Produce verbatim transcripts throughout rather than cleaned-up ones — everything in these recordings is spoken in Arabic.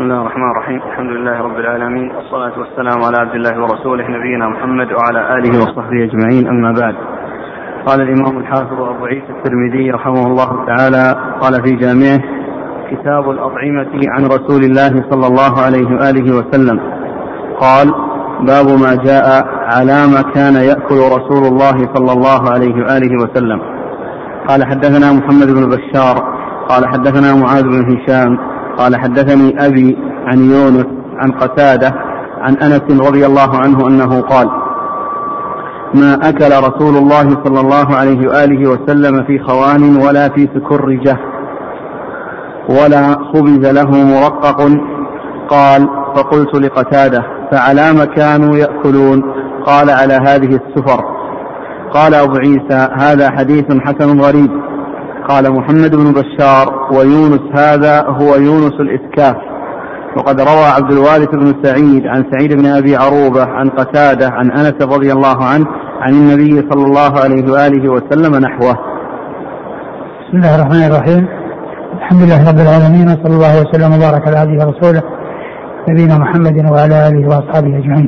بسم الله الرحمن الرحيم. الحمد لله رب العالمين، والصلاة والسلام على عبد الله ورسوله نبينا محمد وعلى آله وصحبه أجمعين، أما بعد. قال الإمام الحافظ أبو عيسى الترمذي رحمه الله تعالى قال في جامعه: كتاب الأطعمة عن رسول الله صلى الله عليه وآله وسلم. قال: باب ما جاء على ما كان يأكل رسول الله صلى الله عليه وآله وسلم. قال: حدثنا محمد بن بشار قال حدثنا معاذ بن هشام قال حدثني أبي عن يونس عن قتادة عن أنس رضي الله عنه أنه قال: ما أكل رسول الله صلى الله عليه وآله وسلم في خوان ولا في سكرجة ولا خبز له مرقق. قال: فقلت لقتادة: فعلى ما كانوا يأكلون؟ قال: على هذه السفر. قال أبو عيسى: هذا حديث حسن غريب. قال محمد بن بشار: ويونس هذا هو يونس الإسكاف. وقد روى عبد الوارث بن سعيد عن سعيد بن أبي عروبة عن قتادة عن أنس رضي الله عنه عن النبي صلى الله عليه وآله وسلم نحوه. بسم الله الرحمن الرحيم. الحمد لله رب العالمين، وصلى الله وسلم وبارك على عبده ورسوله نبينا محمد وعلى آله وأصحابه أجمعين.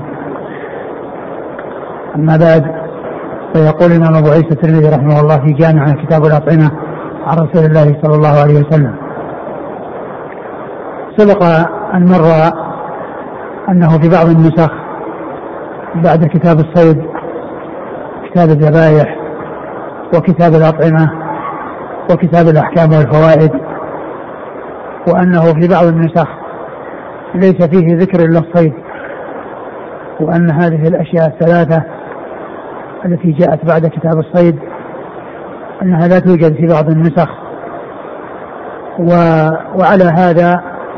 أما بعد، فيقول الإمام أبو عيسى الترمذي رحمه الله في جامع كتاب الأطعمة عن رسول الله صلى الله عليه وسلم. سبق أن مر أنه في بعض النسخ بعد كتاب الصيد كتاب الذبائح وكتاب الأطعمة وكتاب الأحكام والفوائد، وأنه في بعض النسخ ليس فيه ذكر إلا الصيد، وأن هذه الأشياء الثلاثة التي جاءت بعد كتاب الصيد أنها لا توجد في بعض النسخ. و... وعلى هذا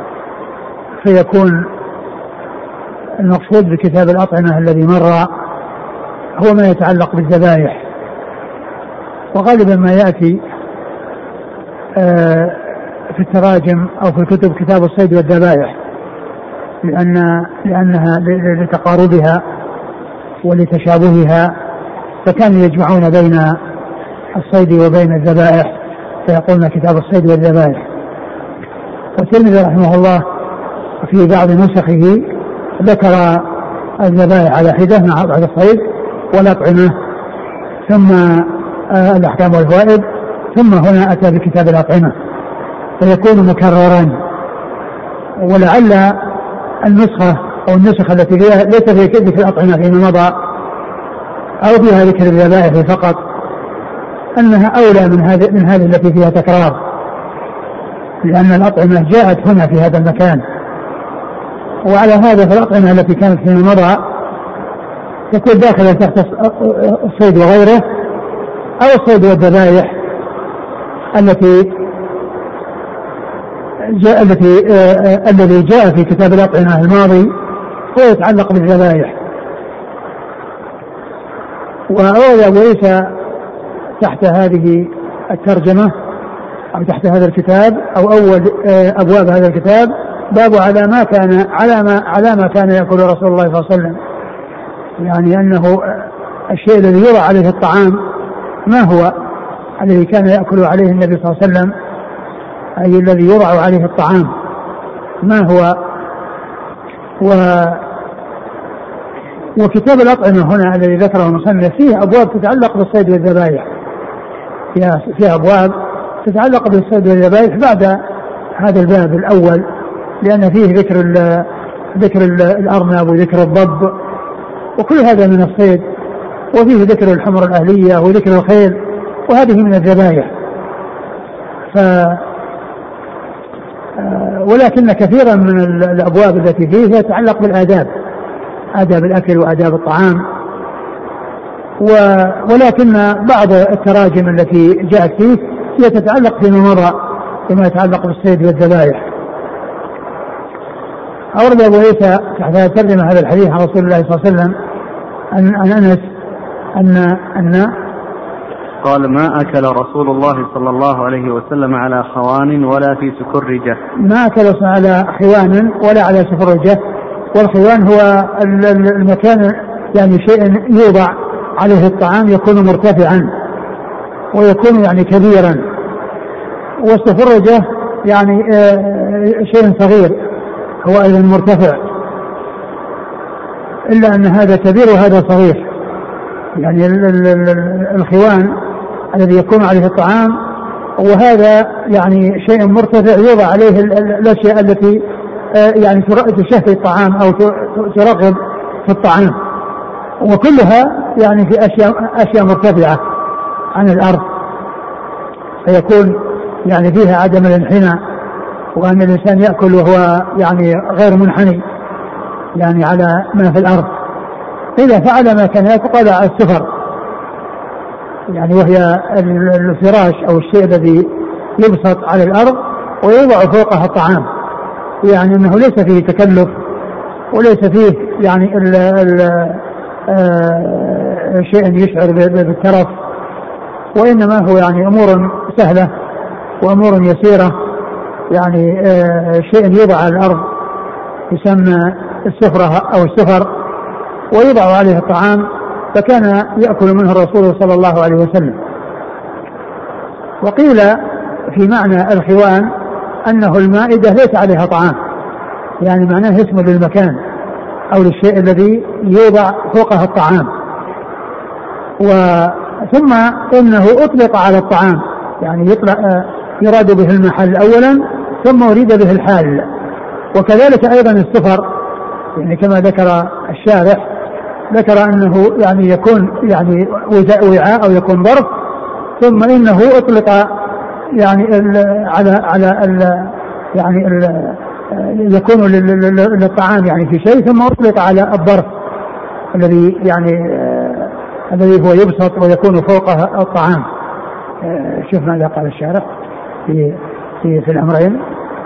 فيكون المقصود بكتاب الأطعمة الذي مر هو ما يتعلق بالذبائح. وغالبا ما يأتي في التراجم أو في الكتب كتاب الصيد والذبائح، لأن لأنها لتقاربها ولتشابهها، فكانوا يجمعون بين الصيد وبين الذبائح فيقولون كتاب الصيد والذبائح. والترمذي رحمه الله في بعض نسخه ذكر الذبائح على حدة مع بعض الصيد والأطعمة ثم الأحكام والفوائد، ثم هنا أتى بكتاب الأطعمة فيكون مكررا. ولعل النسخة أو النسخة التي فيها ليس فيها ذكر الأطعمة فيما مضى أو فيها ذكر الذبائح فقط، أنها أولى من هذه من هذه التي فيها تكرار، لأن الأطعمة جاءت هنا في هذا المكان. وعلى هذا فالأطعمة التي كانت فيما مضى تكون داخلة تحت الصيد وغيره، أو الصيد والذبائح التي جاء التي آه الذي جاء في كتاب الأطعمة الماضي هو يتعلق بالذبائح. وأورد أبو عيسى تحت هذه الترجمة أو تحت هذا الكتاب أو أول آه أبواب هذا الكتاب باب على ما كان على ما على ما كان يأكل رسول الله صلى الله عليه وسلم، يعني أنه الشيء الذي يوضع عليه الطعام ما هو الذي كان يأكل عليه النبي صلى الله عليه وسلم، أي الذي يوضع عليه الطعام ما هو. و وكتاب الأطعمة هنا الذي ذكره المصنف فيه أبواب تتعلق بالصيد والذبائح، فيها فيها أبواب تتعلق بالصيد والذبائح بعد هذا الباب الأول، لأن فيه ذكر ال ذكر الأرنب وذكر الضب وكل هذا من الصيد، وفيه ذكر الحمر الأهلية وذكر الخيل، وهذه من الذبائح. ف ولكن كثيرا من الأبواب التي فيه يتعلق بالآداب، آداب الأكل وآداب الطعام. ولكن بعض التراجم التي جاءت فيه هي تتعلق فيما مضى بما يتعلق بالصيد والذبائح. أورد أبو عيسى تحت ترجمة هذا الحديث عن رسول الله صلى الله عليه وسلم عن أنس أن أن قال: ما أكل رسول الله صلى الله عليه وسلم على خوان ولا في سكرجة. ما أكل على خوان ولا على سكرجة. والخوان هو المكان، يعني شيء يوضع عليه الطعام يكون مرتفعا ويكون يعني كبيرا، والسفرجة يعني شيء صغير هو أيضا مرتفع، إلا أن هذا كبير وهذا صغير. يعني الخوان الذي يكون عليه الطعام، وهذا يعني شيء مرتفع يوضع عليه الأشياء التي يعني تشهي الطعام أو ترغب في الطعام، وكلها يعني في أشياء, أشياء مرتفعة عن الأرض، فيكون يعني فيها عدم الانحناء، وأن الإنسان يأكل وهو يعني غير منحني يعني على ما في الأرض. إذا فعل ما كان يقال على السفر، يعني وهي الفراش أو الشيء الذي يبسط على الأرض ويوضع فوقها الطعام، يعني أنه ليس فيه تكلف وليس فيه يعني ال ال آه شيء يشعر بالترف، وإنما هو يعني أمور سهلة وأمور يسيرة، يعني آه شيء يوضع على الأرض يسمى السفرة أو السفر ويوضع عليه الطعام، فكان يأكل منه الرسول صلى الله عليه وسلم. وقيل في معنى الخوان أنه المائدة ليس عليها طعام، يعني معناه اسم للمكان أو للشيء الذي يوضع فوقها الطعام. وثم إنه أطلق على الطعام، يعني يطلق يراد به المحل أولا ثم أريد به الحال. وكذلك أيضا السفر، يعني كما ذكر الشارح، ذكر أنه يعني يكون يعني وعاء أو يكون ظرف، ثم إنه أطلق يعني ال على على ال يعني ال يكون للطعام يعني في شيء، ثم أطلق على الظرف الذي يعني آه الذي هو يبسط ويكون فوقه الطعام. آه شوف ماذا قال الشارح في في في الأمرين.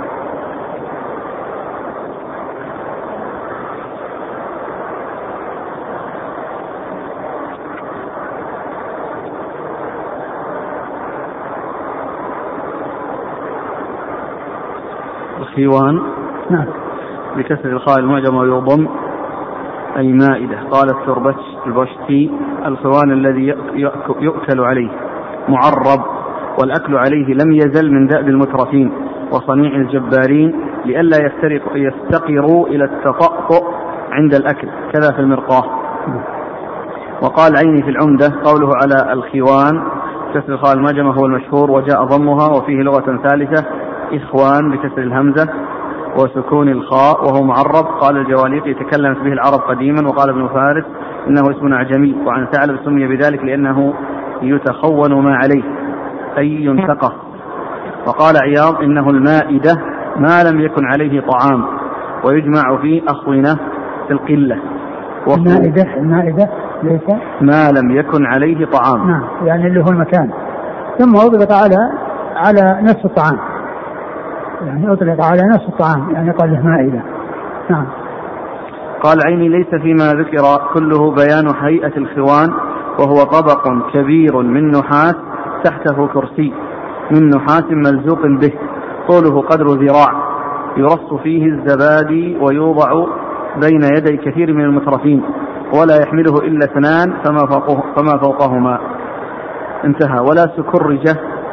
الخوان نعم بكسر الخاء المعجم ويضم أي مائدة. قال البشتي الخوان الذي يؤكل عليه معرب، والأكل عليه لم يزل من دأب المترفين وصنيع الجبارين لئلا يفتقروا إلى التطأطؤ عند الأكل، كذا في المرقاه. وقال عيني في العمدة قوله على الخوان كسر الخاء المعجم هو المشهور، وجاء ضمها وفيه لغة ثالثة إخوان بكسر الهمزة وسكون الخاء وهو معرب. قال الجواليقي تكلمت به العرب قديما، وقال ابن فارس إنه اسم أعجمي، وعن ثعلب سمي بذلك لأنه يتخون ما عليه أي ينتقص. وقال عياض إنه المائدة ما لم يكن عليه طعام، ويجمع فيه أخونة في القلة. المائدة المائدة ليس ما لم يكن عليه طعام، نعم، يعني اللي هو المكان، ثم أطلق على على نفس الطعام، يعني أطلق على نفس الطعام يعني قال له مائدة. نعم. قال عيني ليس فيما ذكر كله بيان هيئة الخوان، وهو طبق كبير من نحاس تحته كرسي من نحاس ملزوق به، طوله قدر ذراع، يرص فيه الزبادي ويوضع بين يدي كثير من المترفين، ولا يحمله إلا اثنان فما, فوقه فما فوقهما. انتهى. ولا سكرجة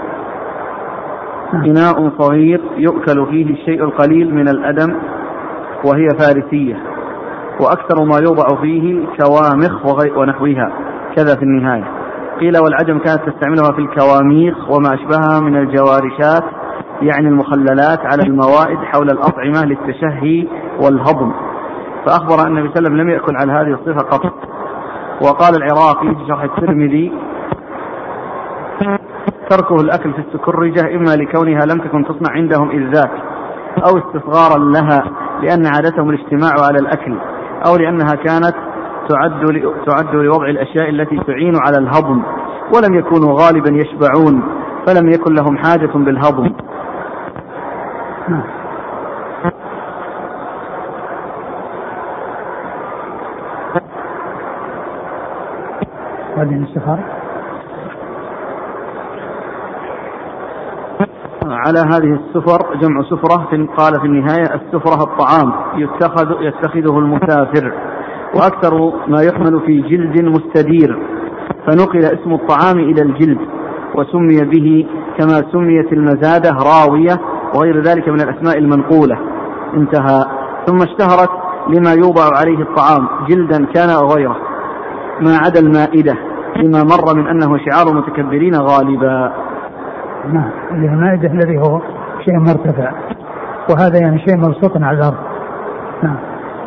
إناء صغير يؤكل فيه الشيء القليل من الأدم، وهي فارسية، وأكثر ما يوضع فيه كوامخ ونحوها، كذا في النهاية. قيل والعجم كانت تستعملها في الكواميخ وما أشبهها من الجوارشات، يعني المخللات على الموائد حول الأطعمة للتشهي والهضم. فأخبر أن النبي صلى الله عليه وسلم لم يأكل على هذه الصفة قط. وقال العراقي في شرح الترمذي تركه الأكل في السكرجة إما لكونها لم تكن تصنع عندهم إذ ذاك، أو استصغارا لها لأن عادتهم الاجتماع على الأكل، أو لأنها كانت تعد, تعد لوضع الأشياء التي تعين على الهضم، ولم يكونوا غالبا يشبعون فلم يكن لهم حاجة بالهضم. على هذه السفر جمع سفرة، قال في النهاية السفرة الطعام يتخذ يتخذه المسافر، وأكثر ما يحمل في جلد مستدير، فنقل اسم الطعام إلى الجلد وسمي به كما سميت المزادة راوية وغير ذلك من الأسماء المنقولة. انتهى. ثم اشتهرت لما يوضع عليه الطعام جلدا كان أو غيره ما عدا المائدة لما مر من أنه شعار المتكبرين غالبا. نعم المائدة الذي هو شيء مرتفع وهذا يعني شيء مبسوط على الأرض. نعم.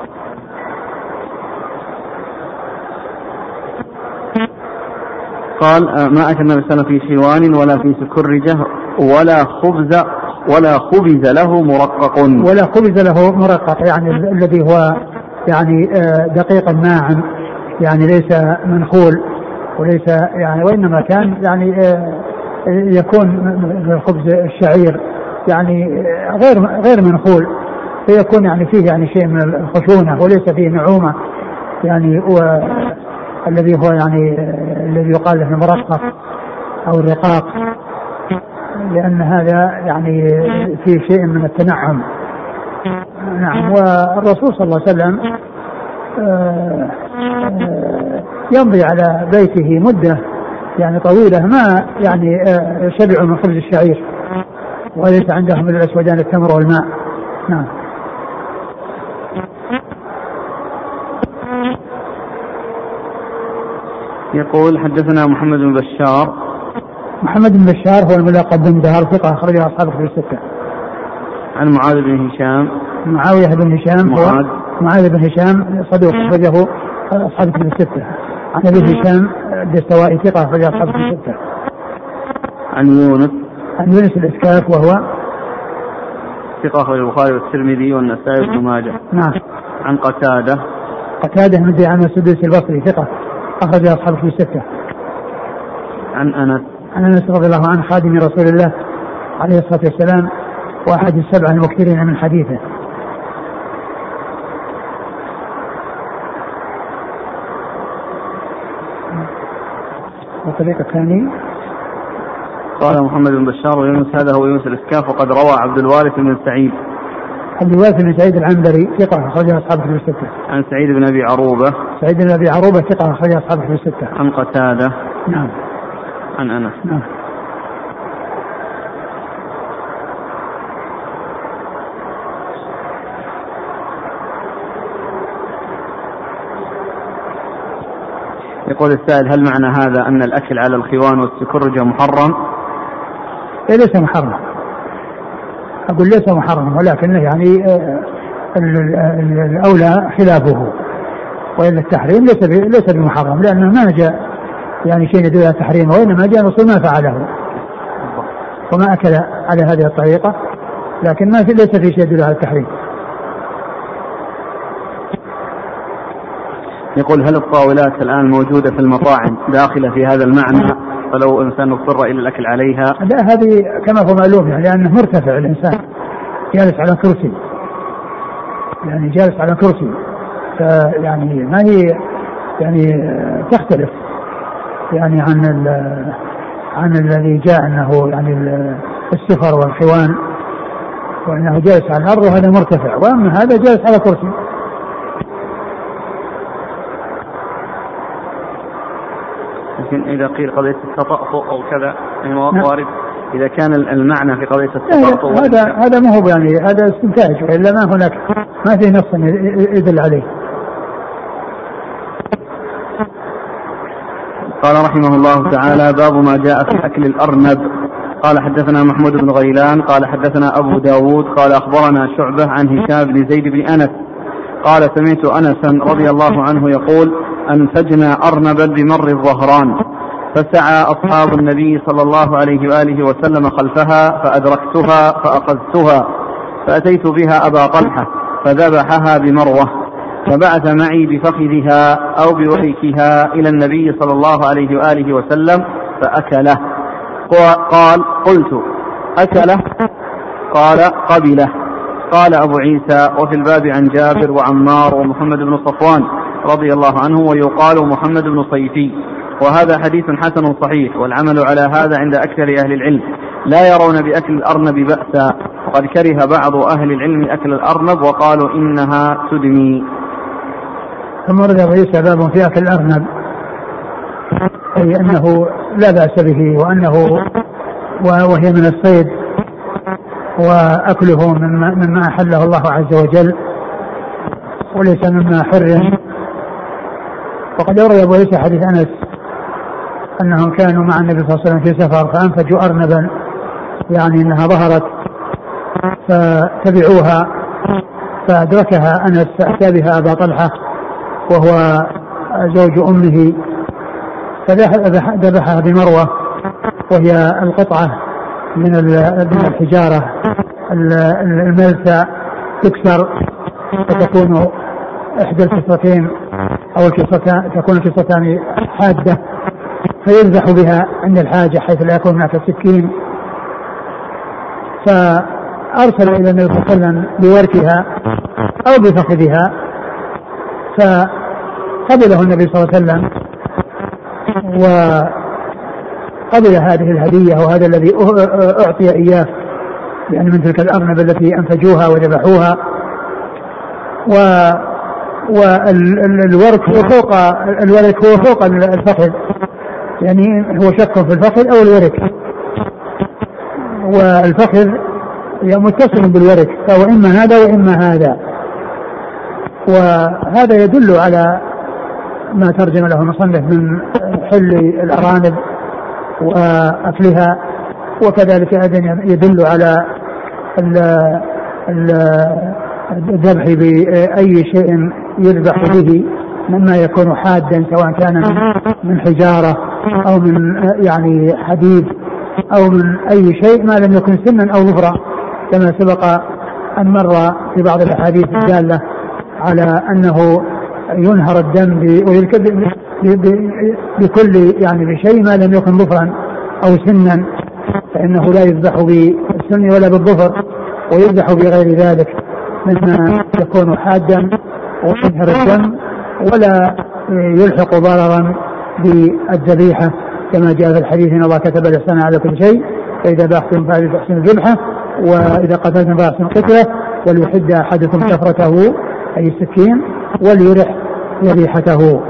قال ما أكل النبي صلى الله عليه وسلم في شوان ولا في سكرجة ولا خبز ولا خبز له مرقق ولا خبز له مرقق يعني الذي هو يعني دقيق الناعم يعني ليس منخول وليس يعني وإنما كان يعني يكون خبز الشعير يعني غير غير منخول فيكون يعني فيه يعني شيء من الخشونة وليس فيه نعومة يعني الذي هو يعني الذي يقال له المرقق أو الرقاق لأن هذا يعني فيه شيء من التنعم. نعم. والرسول صلى الله عليه وسلم يمضي على بيته مدة يعني طويلة ما يعني شبعوا من خبز الشعير وليس عندهم من الأسودان التمر والماء. نعم. يقول حدثنا محمد بن بشار. محمد بن بشار هو الملقب بن دهر ثقة أخرجه أصحاب الكتب الستة. عن معاذ بن هشام. معاوية بن هشام معاذ معاذ بن هشام صدوق أخرجه أصحاب الكتب الستة. عن أبي هشام الدستوائي ثقة أخرجه أصحاب الكتب الستة. عن يونس عن يونس الإسكاف وهو ثقة أخرجه البخاري والترمذي والنسائي وابن ماجه. نعم. عن قتادة قتادة من عن السدوسي البصري ثقة أخرجه أصحاب الكتب الستة. عن أنس عن أنس رضي الله عنه خادم رسول الله عليه الصلاة والسلام واحد السبع المكثرين من حديثه. والطريقة الثانية قال محمد بن بشار ويونس هذا هو يونس الإسكاف وقد روى عبد الوارث بن سعيد. عبد الوارث بن سعيد العنبري ثقة أخرجه أصحاب الكتب الستة. عن سعيد بن أبي عروبة. سعيد بن أبي عروبة ثقة أخرجه أصحاب الكتب الستة. عن قتادة. نعم. عن أنس. نعم. يقول السائل هل معنى هذا أن الأكل على الخوان والسكرجة محرم؟ إيه ليس محرم، أقول ليس محرم ولكن يعني الأولى خلافه وإلا التحريم ليس ليس بمحرم لأنه ما جاء يعني شيء يدل على تحريمه وإنما جاء نص ما فعله وما أكل على هذه الطريقة لكن ما في ليس في شيء يدل على التحريم. يقول هل الطاولات الآن موجودة في المطاعم داخلة في هذا المعنى فلو إنسان اضطر إلى الأكل عليها؟ لا هذه كما هو معلوم يعني لأنه مرتفع الإنسان جالس على كرسي يعني جالس على كرسي فيعني ما هي يعني تختلف يعني عن عن الذي جاء أنه يعني السفر والخوان وأنه جالس على الأرض وهذا مرتفع وأما هذا جالس على كرسي. لكن إذا قيل قضية التطأطؤ أو كذا يعني وارد إذا كان المعنى في قضية التطأطؤ هذا هذا ما هو يعني هذا استنتاج وإلا ما هناك ما في نص يدل عليه. قال رحمه الله تعالى باب ما جاء في أكل الأرنب. قال حدثنا محمود بن غيلان قال حدثنا أبو داود قال أخبرنا شعبة عن هشام بن زيد بن أنس قال سمعت أنسا رضي الله عنه يقول أنفجنا أرنبا بمر الظهران فسعى أصحاب النبي صلى الله عليه وآله وسلم خلفها فأدركتها فأخذتها فأتيت بها أبا طلحة فذبحها بمروة فبعث معي بفخذها أو بوريكها إلى النبي صلى الله عليه وآله وسلم فأكله. قال قلت أكله؟ قال قبله. قال أبو عيسى وفي الباب عن جابر وعمار ومحمد بن صفوان رضي الله عنه ويقال محمد بن صيفي وهذا حديث حسن صحيح والعمل على هذا عند أكثر أهل العلم لا يرون بأكل الأرنب بأسا وقد كره بعض أهل العلم أكل الأرنب وقالوا إنها تدمي. ثم ورد أبو عيسى باب في أكل الأرنب أي أنه لا بأس به وأنه وهي من الصيد وأكله مما أحله الله عز وجل وليس مما حرم. وقد أورد أبو عيسى حديث أنس أنهم كانوا مع النبي صلى الله عليه وسلم في سفر فأنفجوا أرنبا، يعني أنها ظهرت فتبعوها فأدركها أنس فأتى بها أبا طلحة وهو زوج أمه فذبحها بمروة، وهي القطعة من الحجارة الملسى تكسر فتكون إحدى الكسرتين أو الكسرتان تكون الكسرتان حادة فيذبح بها عند الحاجة حيث لا يكون هناك سكين. فأرسل إلى النبي صلى الله عليه وسلم بوركها أو بفخذها فقبله النبي صلى الله عليه وسلم وقبل هذه الهدية وهذا الذي أعطي إياه لأن من تلك الأرنب التي أنفجوها وذبحوها. و والورك هو فوق الورك هو فوق الفخذ، يعني هو شك في الفخذ أو الورك، والفخذ متصل بالورك فهو إما هذا وإما هذا. وهذا يدل على ما ترجم له المصنف من حل الأرانب وأكلها، وكذلك أيضا يدل على الذبح بأي شيء يذبح به مما يكون حادا سواء كان من حجارة أو من يعني حديد أو من أي شيء ما لم يكن سنا أو ظفرا، كما سبق أن مر في بعض الأحاديث الدالة على أنه ينهر الدم بكل يعني بشيء ما لم يكن ظفرا أو سنا، فإنه لا يذبح بالسن ولا بالظفر، ويذبح بغير ذلك مما يكون حادا وينهر الدم ولا يلحق ضررا بالذبيحة، كما جاء في الحديث إن الله كتب الإحسان على كل شيء فإذا باختم فأحسن الذبحة وإذا قتلتم فأحسن القتلة وليحد أحدكم شفرته أي السكين وليرح ذبيحته.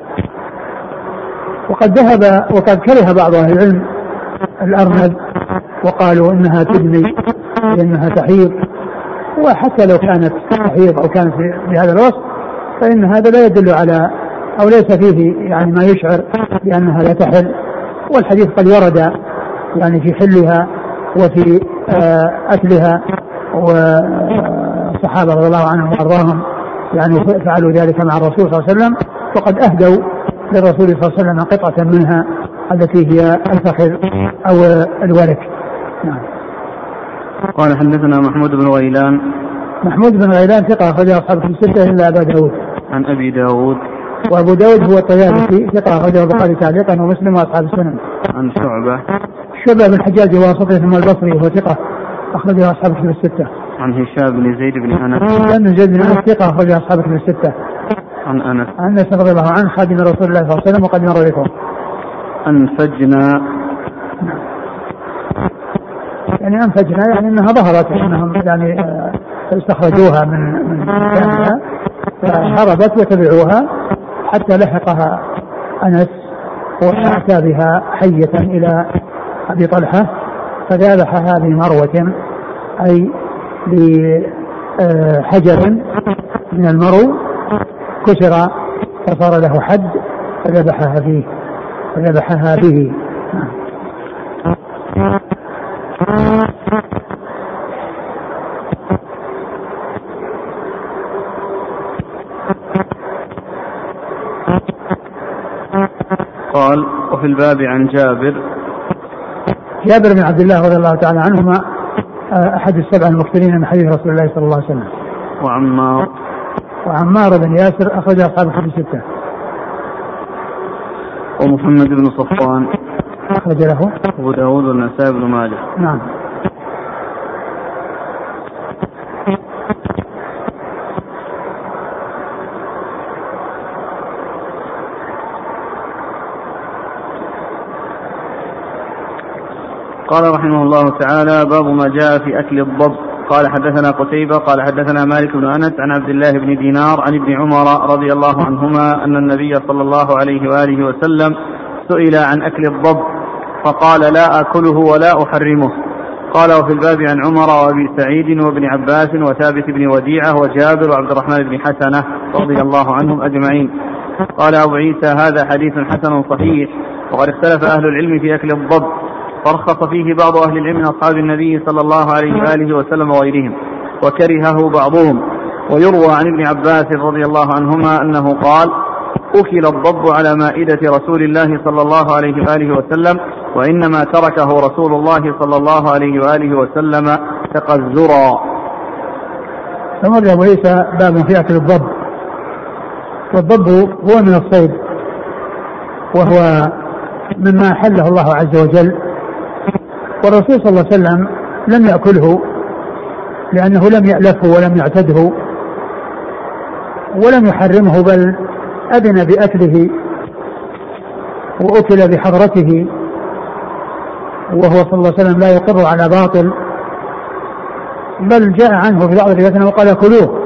وقد ذهب وقد كره بعض أهل العلم الأرنب وقالوا إنها تدمي لأنها تحيض، وحتى لو كانت تحيض أو كانت بهذا الوصف فإن هذا لا يدل على أو ليس فيه يعني ما يشعر بأنها لا تحل، والحديث قد ورد يعني في حلها وفي أكلها، والصحابة رضي الله عنهم وأرضاهم يعني فعلوا ذلك مع الرسول صلى الله عليه وسلم، وقد أهدوا للرسول صلى الله عليه وسلم قطعة منها التي هي الفخذ أو الورك. نعم. قال حدثنا محمود بن غيلان. محمود بن غيلان ثقة أخرجه أصحاب الستة إلا أبا داود. عن أبي داود. وأبو داود هو الطيالسي ثقة أخرجه البخاري تعليقا ومسلم وأصحاب السنن. عن شعبة. شعبة بن الحجاج واسطي ثم البصري وهو ثقة أخرجه أصحاب الكتب الستة. عن هشام بن زيد بن أنس. هشام بن زيد بن أنس ثقة أخرجه أصحاب الكتب الستة. عن أنس. عن أنس رضي الله عنه خادم رسول الله صلى الله عليه وسلم وقد مر بكم. أنفجنا يعني أنفجنا يعني أنها ظهرت أنهم يعني استخرجوها من من مكانها فهربت وتبعوها حتى لحقها أنس وأتى بها حية إلى أبي طلحة فذبحها بمروة أي بحجر من المرو كسر فصار له حد فذبحها فيه فذبحها به. قال وفي الباب عن جابر. جابر بن عبد الله رضي الله تعالى عنهما أحد السبع المكثرين من حديث رسول الله صلى الله عليه وسلم. وعمار. وعمار بن ياسر أخرج أصحاب الكتب الستة. ومحمد بن صفوان أخرج له أبو داود والنسائي بن ماجه. نعم. قال رحمه الله تعالى باب ما جاء في أكل الضب. قال حدثنا قتيبة قال حدثنا مالك بن أنس عن عبد الله بن دينار عن ابن عمر رضي الله عنهما أن النبي صلى الله عليه وآله وسلم سئل عن أكل الضب فقال لا أكله ولا أحرمه. قال وفي الباب عن عمر وأبي سعيد وابن عباس وثابت بن وديعة وجابر وعبد الرحمن بن حسنة رضي الله عنهم أجمعين. قال أبو عيسى هذا حديث حسن صحيح. وقد اختلف أهل العلم في أكل الضب، فرخص فيه بعض أهل العلم من أصحاب النبي صلى الله عليه وآله وسلم وغيرهم، وكرهه بعضهم. ويروى عن ابن عباس رضي الله عنهما أنه قال: أكل الضب على مائدة رسول الله صلى الله عليه وآله وسلم، وإنما تركه رسول الله صلى الله عليه وآله وسلم تقزرا. ثم أبو عيسى باب في أكل الضب. والضب هو من الصيد، وهو مما حله الله عز وجل، والرسول صلى الله عليه وسلم لم يأكله لأنه لم يألفه ولم يعتده ولم يحرمه، بل أذن بأكله وأكل بحضرته، وهو صلى الله عليه وسلم لا يقر على باطل، بل جاء عنه في بعض الروايات وقال كلوه.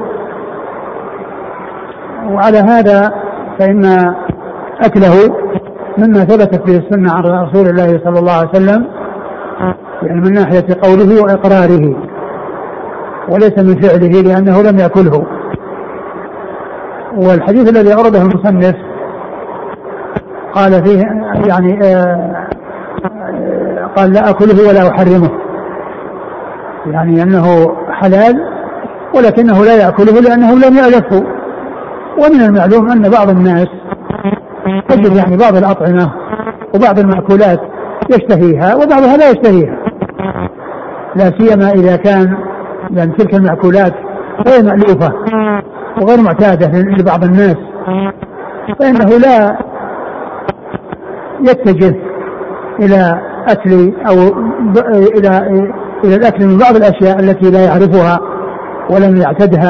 وعلى هذا فإن أكله مما ثبتت به السنة عن رسول الله صلى الله عليه وسلم، يعني من ناحية قوله وإقراره، وليس من فعله لأنه لم يأكله. والحديث الذي أورده المصنف قال فيه يعني آه آه قال لا أكله ولا أحرمه، يعني أنه حلال ولكنه لا يأكله لأنه لم يألفه. ومن المعلوم أن بعض الناس تجد يعني بعض الأطعمة وبعض المأكولات يشتهيها وبعضها لا يشتهيها، لا سيما إذا كان يعني تلك المأكولات غير مألوفة وغير معتادة لبعض الناس، فإنه لا يتجه إلى أكل أو إلى إلى الأكل من بعض الأشياء التي لا يعرفها ولم يعتدها.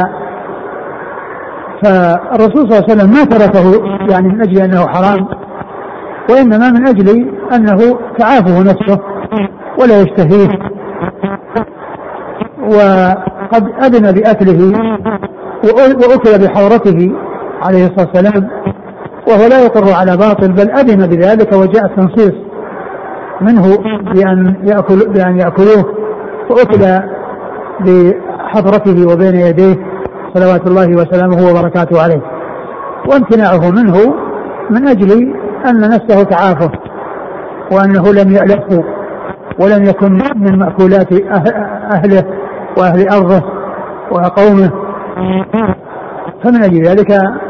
فالرسول صلى الله عليه وسلم ما تركه يعني من أجل أنه حرام، وإنما من أجل أنه تعافه نفسه ولا يشتهيه، وقد أذن بأكله وأكل بحورته عليه الصلاة والسلام، وهو لا يقر على باطل، بل أذن بذلك، وجاء التنصيص منه بأن يأكل بأن يأكلوه، وأكل بحضرته وبين يديه صلوات الله وسلامه وبركاته عليه. وامتناعه منه من أجل أن نفسه تعافه، وأنه لم يألفه ولم يكن من مأكولات أهله وأهل أرضه وقومه، فمن أجل ذلك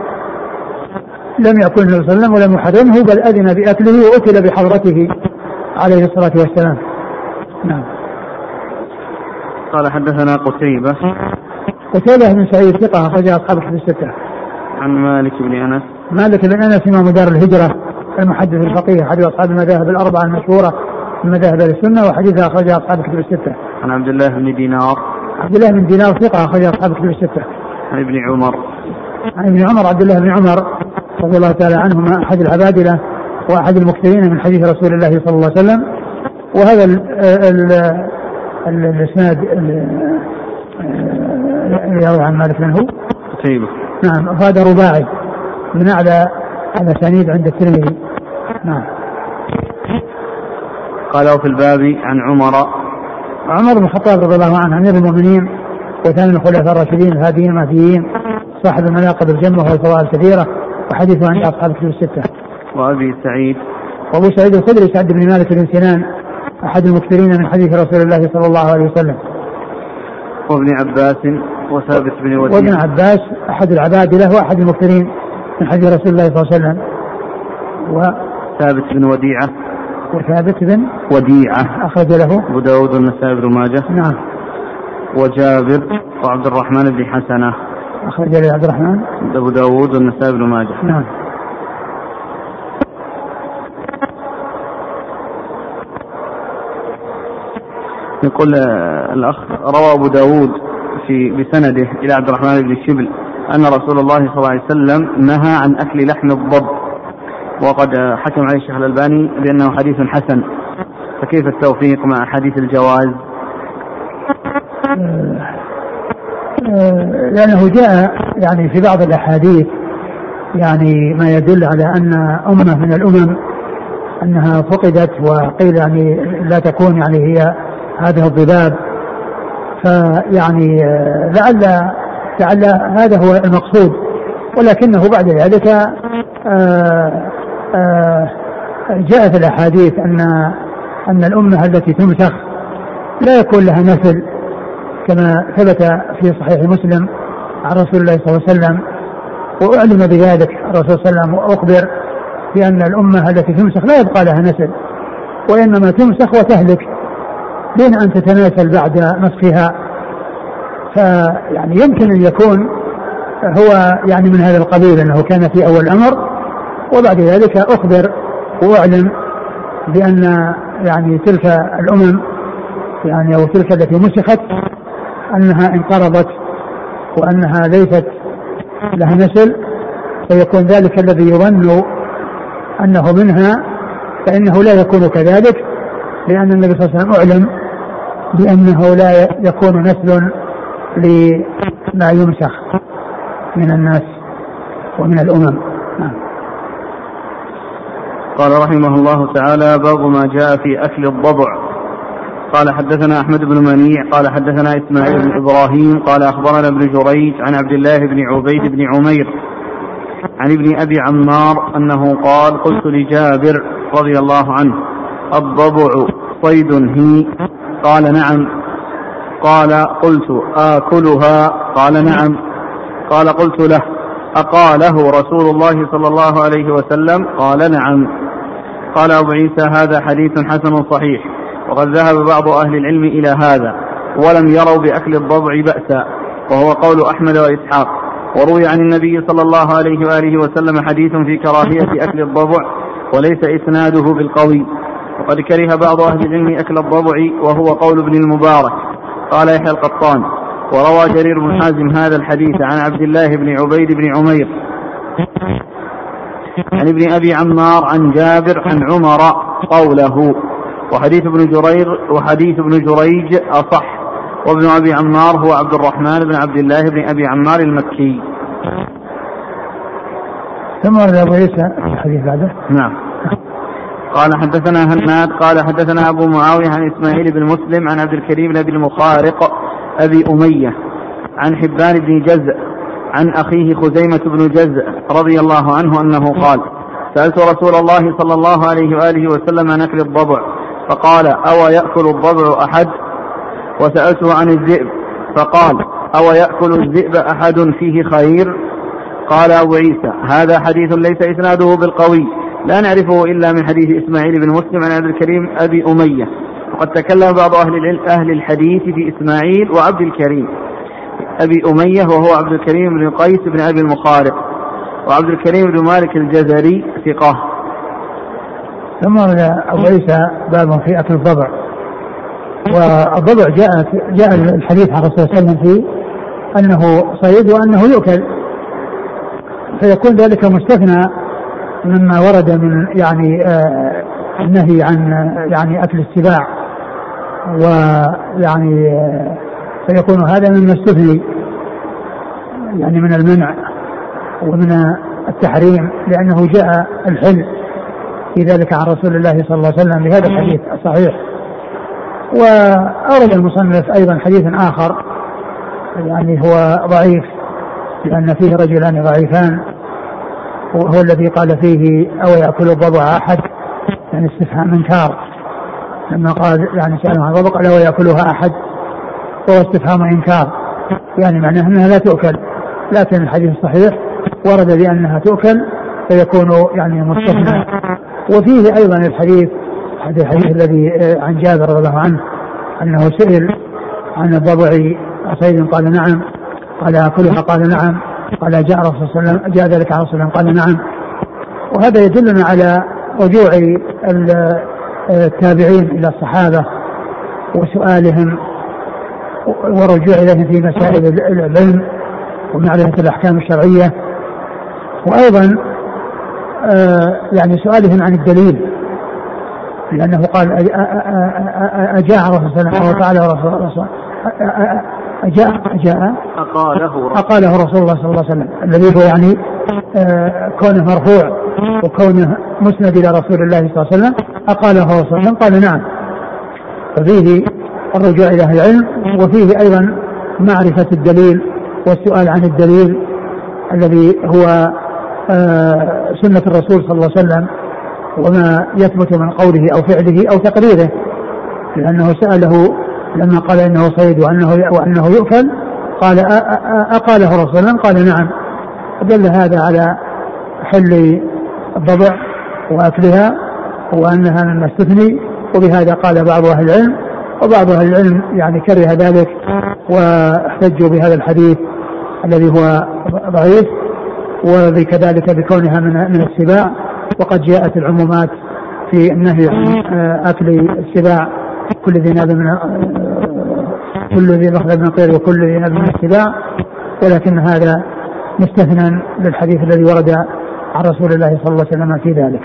لم يأكل النبي صلى الله عليه وسلم ولم يحرمه، بل أذن بأكله وأكل بحضرته عليه الصلاة والسلام. نعم. قال حدثنا قتيبة قتيبة بن سعيد ثقة أخرج أصحاب الكتب الستة. عن مالك بن أنس مالك بن أنس إمام دار الهجرة المحدث الفقيه أحد أصحاب المذاهب الأربعة المشهورة من مذاهب السنة، وحديث أخرج أصحاب الكتب الستة. عن عبد الله بن دينار عبد الله بن دينار ثقة أخرج أصحاب الكتب الستة. عن ابن عمر عن ابن عمر عبد الله بن عمر رضي الله تعالى عنهما أحد العبادلة وأحد المكثرين من حديث رسول الله صلى الله عليه وسلم. وهذا الإسناد اللي يروي عن مالك منه قتيبة. نعم. هذا رباعي من أعلى الأسانيد عند الترمذي. نعم. قالوا في الباب عن عمر عمر بن الخطاب رضي الله عنه أمير المؤمنين وثاني الخلفاء الراشدين الهاديين المهديين صاحب المناقب الجمة والفضائل الكثيرة، وحديثه عن أصحاب الكتب الستة. وأبي سعيد وأبو سعيد الخدري سعد بن مالك بن سنان أحد المكثرين من حديث رسول الله صلى الله عليه وسلم. وابن عباس وثابت بن وديعة وابن عباس أحد العبادلة وأحد المكثرين من حديث رسول الله صلى الله عليه وسلم. وثابت بن وديعة وثابت بن وديعة أخرج له أبو داود والنسائي بن ماجه. نعم. وجابر وعبد الرحمن بن حسنة أخرج له عبد الرحمن أبو داود والنسائي بن ماجه. نعم. يقول الأخ روى أبو داود في بسنده إلى عبد الرحمن بن شبل أن رسول الله صلى الله عليه وسلم نهى عن أكل لحم الضب، وقد حكم عليه الشيخ الألباني بأنه حديث حسن، فكيف التوفيق مع حديث الجواز؟ لأنه جاء يعني في بعض الأحاديث يعني ما يدل على أن أمة من الأمم أنها فقدت، وقيل يعني لا تكون يعني هي هذه الضباب، فيعني لعل لعل هذا هو المقصود ولكنه بعد ذلك آآ آآ جاء في الأحاديث أن أن الأمة التي تمسخ لا يكون لها نسل، كما ثبت في صحيح مسلم عن رسول الله صلى الله عليه وسلم، وأعلم بذلك الرسول صلى الله عليه وسلم وأخبر بأن الأمة التي تمسخ لا يبقى لها نسل، وإنما تمسخ وتهلك دون أن تتناسل بعد مسخها. فيعني يمكن أن يكون هو يعني من هذا القبيل، أنه كان في أول الأمر وبعد ذلك أخبر وأعلم بأن يعني تلك الأمم يعني أو تلك التي مسخت أنها انقرضت وأنها ليست لها نسل، فيكون ذلك الذي يظن أنه منها فإنه لا يكون كذلك، لأن النبي صلى الله عليه وسلم أعلم بأنه لا يكون نسل لما يمسخ من الناس ومن الأمم. قال رحمه الله تعالى: باب ما جاء في أكل الضبع. قال حدثنا أحمد بن منيع قال حدثنا إسماعيل بن إبراهيم قال أخبرنا ابن جريج عن عبد الله بن عبيد بن عمير عن ابن أبي عمار أنه قال: قلت لجابر رضي الله عنه: الضبع صيد هي؟ قال: نعم. قال: قلت: آكلها؟ قال: نعم. قال: قلت له: أقاله رسول الله صلى الله عليه وسلم؟ قال: نعم. قال أبو عيسى: هذا حديث حسن صحيح، وقد ذهب بعض أهل العلم إلى هذا ولم يروا بأكل الضبع بأسا، وهو قول أحمد وإسحاق. وروي عن النبي صلى الله عليه وآله وسلم حديث في كراهية أكل الضبع وليس إسناده بالقوي، وقد كره بعض أهل العلم أكل الضبع وهو قول ابن المبارك. قال يحيى القطان: وروى جرير بن حازم هذا الحديث عن عبد الله بن عبيد بن عمير عن ابن أبي عمار عن جابر عن عمر قوله، وحديث ابن جرير وحديث ابن جريج أصح، وابن أبي عمار هو عبد الرحمن بن عبد الله بن أبي عمار المكي. ثم ورد أبو عيسى الحديث بعده. نعم. قال حدثنا هناد قال حدثنا أبو معاوية عن إسماعيل بن مسلم عن عبد الكريم بن أبي المخارق أبي أمية عن حبان بن جزء عن أخيه خزيمة بن جزء رضي الله عنه أنه قال: سألت رسول الله صلى الله عليه وآله وسلم عن أكل الضبع فقال: أو يأكل الضبع أحد؟ وسألته عن الذئب فقال: أو يأكل الذئب أحد فيه خير؟ قال أبو عيسى: هذا حديث ليس إسناده بالقوي، لا نعرفه إلا من حديث إسماعيل بن مسلم عن عبد الكريم أبي أمية. وقد تكلم بعض أهل أهل الحديث في إسماعيل وعبد الكريم أبي أمية وهو عبد الكريم بن قيس بن أبي المخارق، وعبد الكريم بن مالك الجزري ثقة. ثم أبو عيسى باب في أكل الضبع. والضبع جاء جاء الحديث عن الرسول صلى الله عليه وسلم فيه أنه صيد وأنه يؤكل، فيكون ذلك مستثنى مما ورد من يعني آه النهي عن يعني أكل السباع، ويعني آه فيكون هذا مما استثني يعني من المنع ومن التحريم، لأنه جاء الحل في ذلك عن رسول الله صلى الله عليه وسلم بهذا الحديث الصحيح. وأورد المصنف أيضا حديث آخر يعني هو ضعيف، لأن فيه رجلان ضعيفان، وهو الذي قال فيه: أو يأكل الضبع أحد؟ يعني استفهام إنكار، لما قال يعني سأل عن الضبع قال: أو يأكلها أحد؟ وهو استفهام إنكار، يعني معناه أنها لا تؤكل، لكن الحديث الصحيح ورد بأنها تؤكل فيكون يعني مستثنى. وفيه أيضا الحديث الحديث الذي عن جابر رضي الله عنه أنه سئل عن الضبع صيد؟ قال: نعم. قال: أكلها؟ قال: نعم. قال: جاء رسول الله صلى جاء ذلك عن رسول الله؟ قال: نعم. وهذا يدلنا على رجوع التابعين إلى الصحابة وسؤالهم ورجوع إليهم في مسائل العلم ومعرفة الأحكام الشرعية، وأيضا يعني سؤالهم عن الدليل، لأنه قال: أجاء رسول الله وقال رسول أجاء أجاء أقاله أقاله رسول الله صلى الله عليه وسلم، الذي هو يعني كونه مرفوع وكونه مسند إلى رسول الله صلى الله عليه وسلم. أقاله رسول الله صلى الله عليه وسلم؟ قال: نعم. ففيه الرجوع إلى العلم، وفيه أيضا معرفة الدليل والسؤال عن الدليل، الذي هو سنة الرسول صلى الله عليه وسلم وما يثبت من قوله أو فعله أو تقريره، لأنه سأله لما قال إنه صيد وأنه, وأنه يؤكل قال أقاله الرسول صلى الله عليه وسلم؟ قال نعم. دل هذا على حل الضبع وأكلها وأنها مما استثني، وبهذا قال بعض أهل العلم، وبعض أهل العلم يعني كره ذلك واحتجوا بهذا الحديث الذي هو ضعيف، وكذلك بكونها من من السباع، وقد جاءت العمومات في النهي عن أكل السباع، كل ذي ناب من كل ذي مخلب من طير وكل ذي ناب من السباع، ولكن هذا مستثنى للحديث الذي ورد عن رسول الله صلى الله عليه وسلم في ذلك.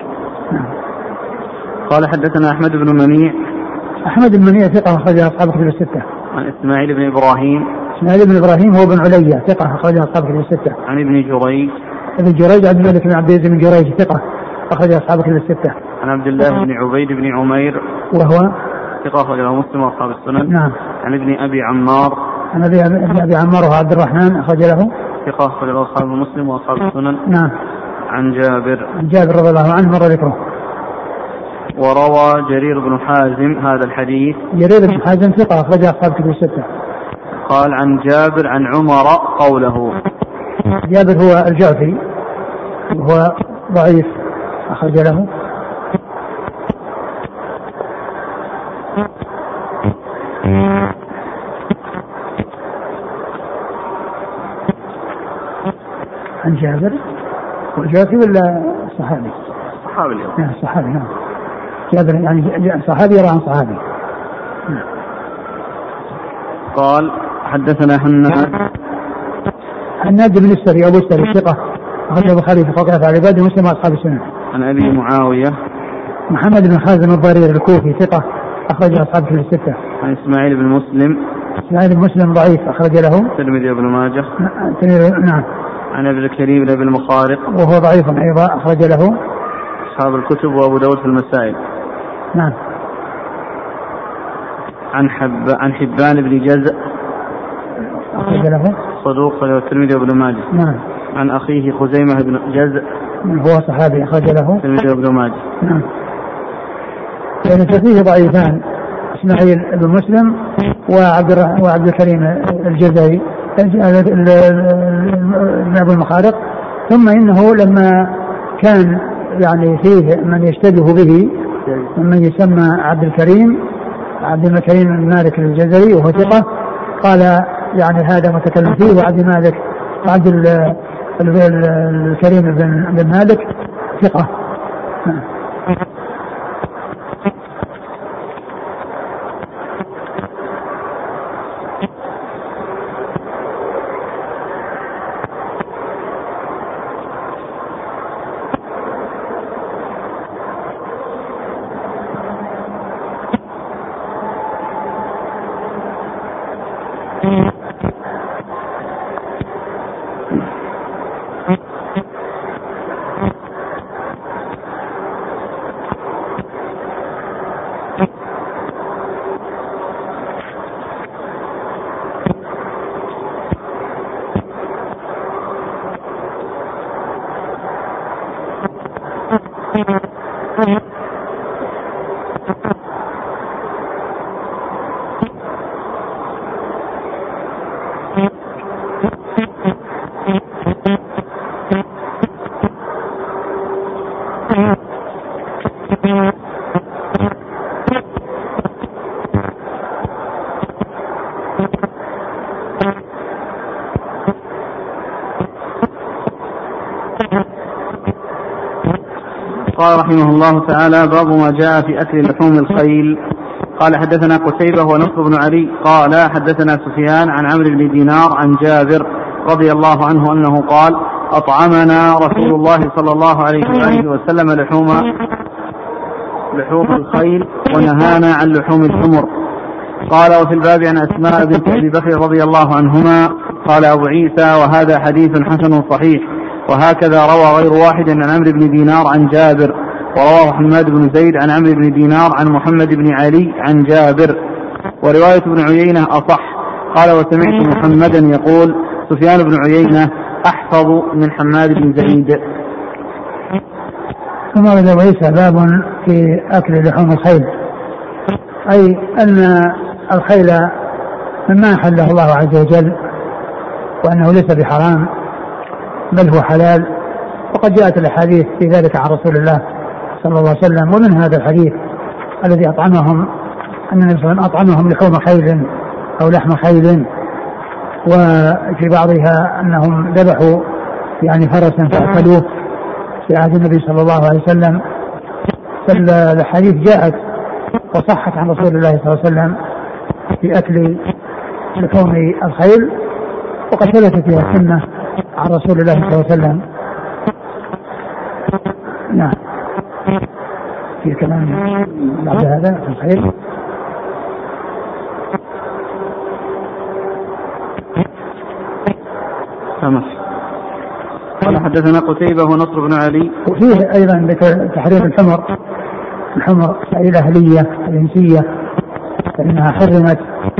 قال حدثنا أحمد بن منيع. أحمد بن منيع ثقة أخرجه أصحاب الكتب الستة. عن إسماعيل بن إبراهيم. إسماعيل بن إبراهيم هو بن عليا ثقة أخرجه أصحاب الكتب الستة. عن ابن جريج. ابن جريج عبد الملك بن عبد العزيز بن جريج ثقة أخرجه أصحاب الكتب الستة. عن عبد الله بن عبيد بن عمير وهو ثقة أخرجه مسلم وأصحاب السنن. نعم. عن ابن أبي عمار. عن ابن أبي عمار وهو عبد الرحمن أخرج له ثقة أخرجه أصحاب مسلم وأصحاب السنن. نعم. عن جابر. عن جابر رضي الله عنه مر ذكره. وروى جرير بن حازم هذا الحديث. جرير بن حازم ثقة أخرجه أصحاب الكتب الستة. قال عن جابر عن عمر قوله. جابر هو الجعفي وهو ضعيف أخرج له عن جابر والجعفي ولا صحابي؟ صحابي اليوم. نعم صحابي. نعم جابر يعني صحابي يرى عن صحابي. نعم. قال حدثنا حناد. حناد بن السري أبو السري ثقة أخرج البخاري في فقه أفعال العباد ومسلم وأصحاب السنن. عن أبي معاوية. محمد بن خازم الضرير الكوفي ثقة أخرج أصحاب في الستة. عن إسماعيل بن مسلم. إسماعيل بن مسلم ضعيف أخرج له الترمذي وابن ماجه. نعم. عن ابن الكريم بن المخارق وهو ضعيف أيضا أخرج له أصحاب الكتب وأبو داود في المسائل. نعم. عن حب عن حبان بن جزء أخرج له صدوق له الترمذي وابن ماجه. نعم. عن أخيه خزيمة بن جزء هو صحابي أخرج له الترمذي وابن ماجه. نعم. يعني فيه ضعيفان إسماعيل بن مسلم وعبد وعبد الكريم الجزائي ابن المخارق. ثم إنه لما كان يعني فيه من يشتبه به ممن يسمى عبد الكريم عبد الكريم بن مالك الجزائي وهو ثقة قال يعني هذا متكلم فيه، وعبد مالك عبد الكريم بن مالك ثقة. قال رحمه الله تعالى: باب ما جاء في أكل لحوم الخيل. قال حدثنا قتيبة ونصر بن علي قال حدثنا سفيان عن عمرو بن دينار عن جابر رضي الله عنه أنه قال: أطعمنا رسول الله صلى الله عليه وآله وسلم لحوم لحوم الخيل ونهانا عن لحوم الحمر. قال: وفي الباب عن أسماء بنت أبي بكر رضي الله عنهما. قال أبو عيسى: وهذا حديث حسن صحيح. وهكذا روى غير واحد عن عمرو بن دينار عن جابر، ورواه حماد بن زيد عن عمرو بن دينار عن محمد بن علي عن جابر. ورواية ابن عيينة أصح. قال: وسمعت محمدا يقول: سفيان بن عيينة أحفظ من حماد بن زيد. ثم ورد أبو عيسى باب في أكل لحوم الخيل، أي أن الخيل مما أحله الله عز وجل وأنه ليس بحرام بل هو حلال، وقد جاءت الأحاديث في ذلك عن رسول الله صلى الله عليه وسلم. ومن هذا الحديث الذي أطعمهم أن النبي صلى الله عليه وسلم أطعمهم لحوم خيل أو لحم خيل، وفي بعضها أنهم ذبحوا يعني فرسا فأكلوه في عهد النبي صلى الله عليه وسلم. فالحديث جاءت وصحت عن رسول الله صلى الله عليه وسلم في أكل لحوم الخيل، وقد ثبت فيها السنة عن رسول الله صلى الله عليه وسلم. نعم، في كلام بعد هذا في الخيل. خمس. قال حدثنا قتيبة ونصر بن علي. وفيه أيضا تحريم الحمر، الحمر الأهلية الإنسية فإنها حرمت،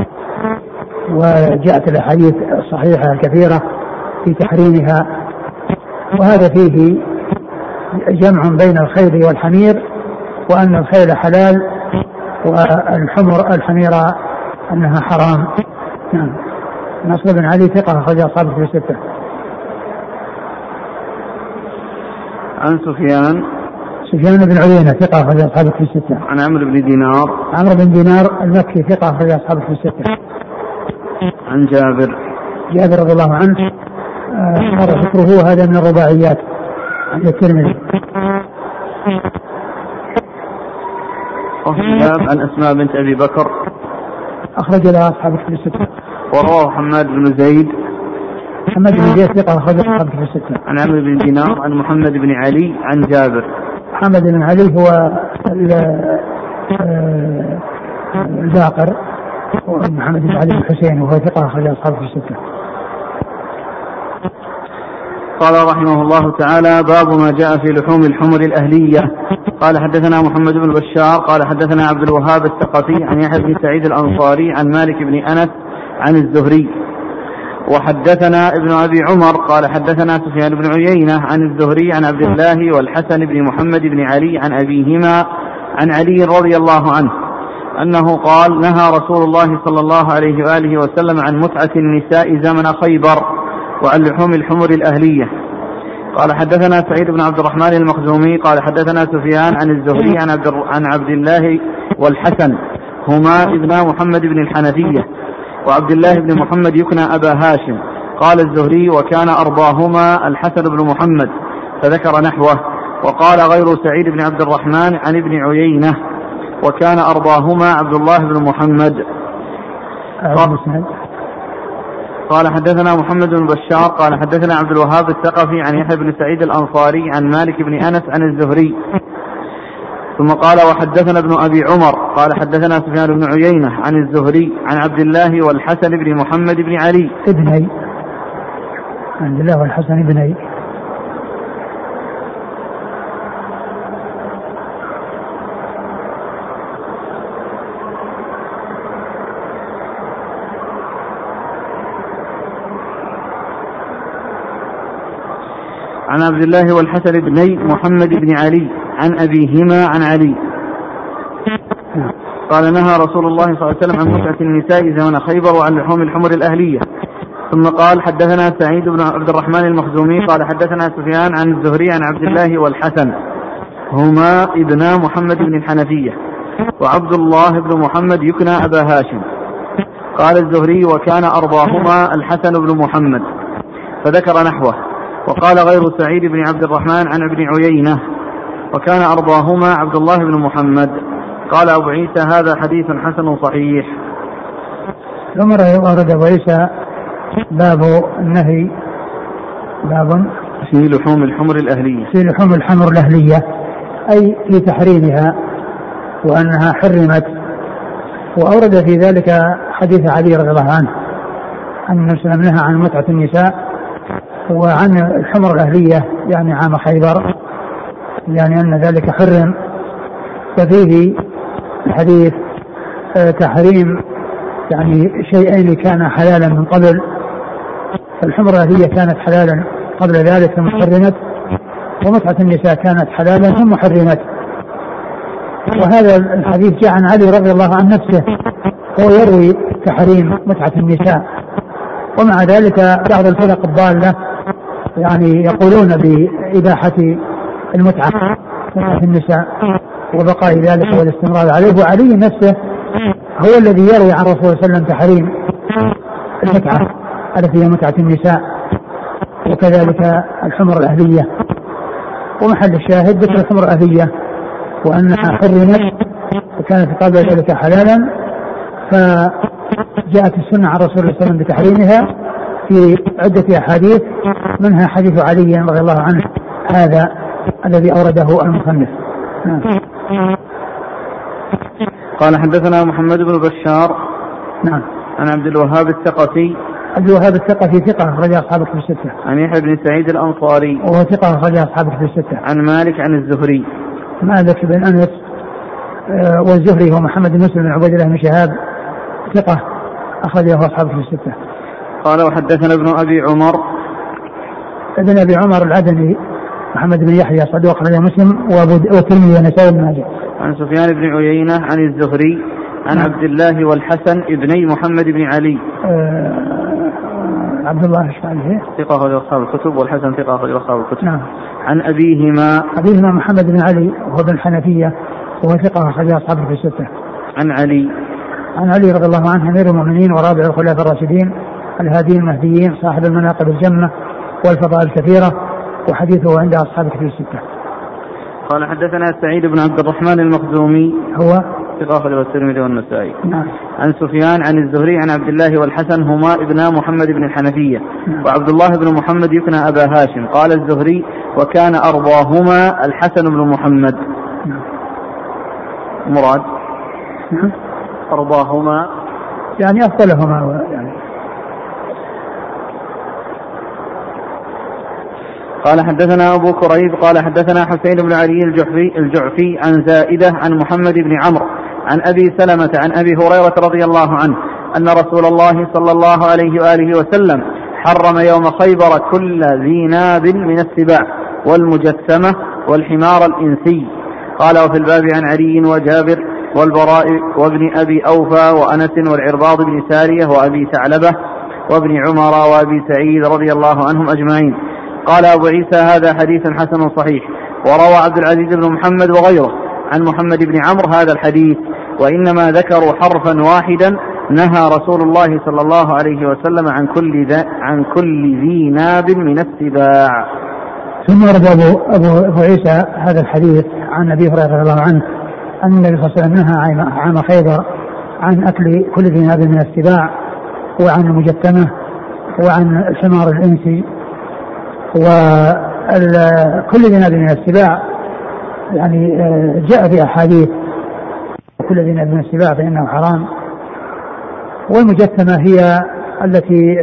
وجاءت الأحاديث الصحيحة الكثيرة في تحريمها. وهذا فيه جمع بين الخيل والحمير، وأن الخيل حلال والحمر الحميرة أنها حرام. نعم. نصر بن علي ثقة أخرج أصحابه في الستة. عن سفيان سفيان بن عيينة ثقة أخرج أصحابه في الستة. عن عمرو بن دينار عمرو بن دينار المكي ثقة أخرج أصحابه في الستة. عن جابر جابر رضي الله عنه مر ذكره، هذا من الرباعيات عند الترمذي. وفي الباب عن أسماء بنت أبي بكر أخرج لها أصحابه في الستة. ورواه حماد بن زيد محمد بن زيد ثقة أخرج أصحابه في الستة. عن عمرو بن دينار عن محمد بن علي عن جابر. محمد بن علي هو الباقر، ومحمد بن علي الحسين وهو ثقة أخرج أصحابه في الستة. قال رحمه الله تعالى: باب ما جاء في لحوم الحمر الأهلية. قال حدثنا محمد بن بشار قال حدثنا عبد الوهاب الثقفي عن يحيى بن سعيد الأنصاري عن مالك بن أنس عن الزهري. وحدثنا ابن أبي عمر قال حدثنا سفيان بن عيينة عن الزهري عن عبد الله والحسن بن محمد بن علي عن أبيهما عن علي رضي الله عنه أنه قال: نهى رسول الله صلى الله عليه وآله وسلم عن متعة النساء زمن خيبر وعن لحوم الحمر الأهلية. قال حدثنا سعيد بن عبد الرحمن المخزومي قال حدثنا سفيان عن الزهري عن عبد, عن عبد الله والحسن هما ابنا محمد بن الحنفية، وعبد الله بن محمد يكنى أبا هاشم. قال الزهري: وكان أرضاهما الحسن بن محمد، فذكر نحوه. وقال غير سعيد بن عبد الرحمن عن ابن عيينة: وكان أرضاهما عبد الله بن محمد. قال حدثنا محمد بن بشار قال حدثنا عبد الوهاب الثقفي عن يحيى بن سعيد الأنصاري عن مالك بن أنس عن الزهري. ثم قال: وحدثنا ابن أبي عمر قال حدثنا سفيان بن عيينة عن الزهري عن عبد الله والحسن بن محمد بن علي ابني عبد الله والحسن بن عن عبد الله والحسن بن محمد بن علي عن أبيهما عن علي. قال: نهى رسول الله صلى الله عليه وسلم عن متعة النساء زمن خيبر وعن لحوم الحمر الأهلية. ثم قال: حدثنا سعيد بن عبد الرحمن المخزومي قال حدثنا سفيان عن الزهري عن عبد الله والحسن هما ابنا محمد بن الحنفية، وعبد الله بن محمد يكنى أبا هاشم. قال الزهري: وكان أرضاهما الحسن بن محمد، فذكر نحوه. وقال غير سعيد بن عبد الرحمن عن ابن عيينة: وكان أرضاهما عبد الله بن محمد. قال أبو عيسى: هذا حديث حسن صحيح. ثم ورد أبو عيسى باب النهي، باب في لحوم الحمر الأهلية، في لحوم الحمر الأهلية، أي في تحريمها وأنها حرمت. وأورد في ذلك حديث علي رضي الله عنه أن النبي صلى الله عليه وسلم نهى عن متعة النساء وعن الحمر الأهلية يعني عام خيبر، يعني أن ذلك حرم. ففيه الحديث تحريم يعني شيئين كان حلالا من قبل، الحمر الأهلية كانت حلالا قبل ذلك ثم حرمت، ومتعة النساء كانت حلالا ثم حرمت. وهذا الحديث جاء عن علي رضي الله عن نفسه هو يروي تحريم متعة النساء، ومع ذلك بعض الفرق الضالة يعني يقولون بإباحة المتعة متعة النساء وبقاء ذلك والاستمرار عليه. وعلي نفسه هو الذي يروي عن رسول الله صلى الله عليه وسلم تحريم المتعة التي هي متعة النساء، وكذلك الحمر الأهلية. ومحل الشاهد ذكر الحمر الأهلية وأنها حرمت وكانت قبل ذلك حلالا، فجاءت السنة عن رسول الله صلى الله عليه وسلم بتحريمها في عدة أحاديث، منها حديث علي رضي الله عنه هذا الذي أورده المصنف. قال حدثنا محمد بن بشار نعم عن عبد الوهاب الثقفي. عبد الوهاب الثقفي ثقة أخرج أصحابه في الستة. عن يحيى بن سعيد الأنصاري وهو ثقة أخرج أصحابه في الستة. عن مالك عن الزهري. مالك بن أنس آه والزهري هو محمد بن مسلم بن عبيد الله بن شهاب ثقة أخرجه أصحابه في الستة. قال وحدثنا ابن أبي عمر. ابن أبي عمر العدني محمد بن يحيى صدوق أخرجه مسلم والترمذي والنسائي بن ماجه. عن سفيان بن عيينة عن الزهري عن نعم. عبد الله والحسن ابني محمد بن علي. آه عبد الله ايش عليه؟ ثقة أخرج أصحاب الكتب، والحسن ثقة أخرج أصحاب الكتب. نعم. عن أبيهما أبيهما محمد بن علي وهو بن الحنفية وهو ثقة أخرج أصحابه في الستة. عن علي عن علي رضي الله عنه أمير المؤمنين ورابع الخلفاء الراشدين الهاديين المهديين صاحب المناقب الجمة والفضائل الكثيرة، وحديثه عند أصحاب في الستة. قال حدثنا سعيد بن عبد الرحمن المخزومي هو ثقة أخرج الترمذي والنسائي. نعم. عن سفيان عن الزهري عن عبد الله والحسن هما ابنا محمد بن الحنفية. نعم. وعبد الله بن محمد يكنى أبا هاشم. قال الزهري وكان أرضاهما الحسن بن محمد. نعم. مراد نعم. أرضاهما يعني أفضلهما يعني. قال حدثنا أبو كريب قال حدثنا حسين بن علي الجعفي, الجعفي عن زائدة عن محمد بن عمرو عن أبي سلمة عن أبي هريرة رضي الله عنه أن رسول الله صلى الله عليه وآله وسلم حرم يوم خيبر كل ذي ناب من السباع والمجسمة والحمار الإنسي. قال وفي الباب عن علي وجابر والبراء وابن أبي أوفى وأنس والعرباض بن سارية وأبي ثعلبة وابن عمر وأبي سعيد رضي الله عنهم أجمعين. قال أبو عيسى هذا حديث حسن صحيح. وروى عبد العزيز بن محمد وغيره عن محمد بن عمرو هذا الحديث، وإنما ذكروا حرفا واحدا نهى رسول الله صلى الله عليه وسلم عن كل ذا عن كل ذي ناب من السباع. ثم ورد أبو, أبو عيسى هذا الحديث عن أبي هريرة رضي الله عنه أن النبي صلى الله عليه وسلم نهى عام خيبر عن أكل كل ذي ناب من السباع وعن المجتمة وعن الحمار الإنسي. وكل ذي ناب من السباع يعني جاء في أحاديث كل ذي ناب من السباع فإنه حرام. والمجتمة هي التي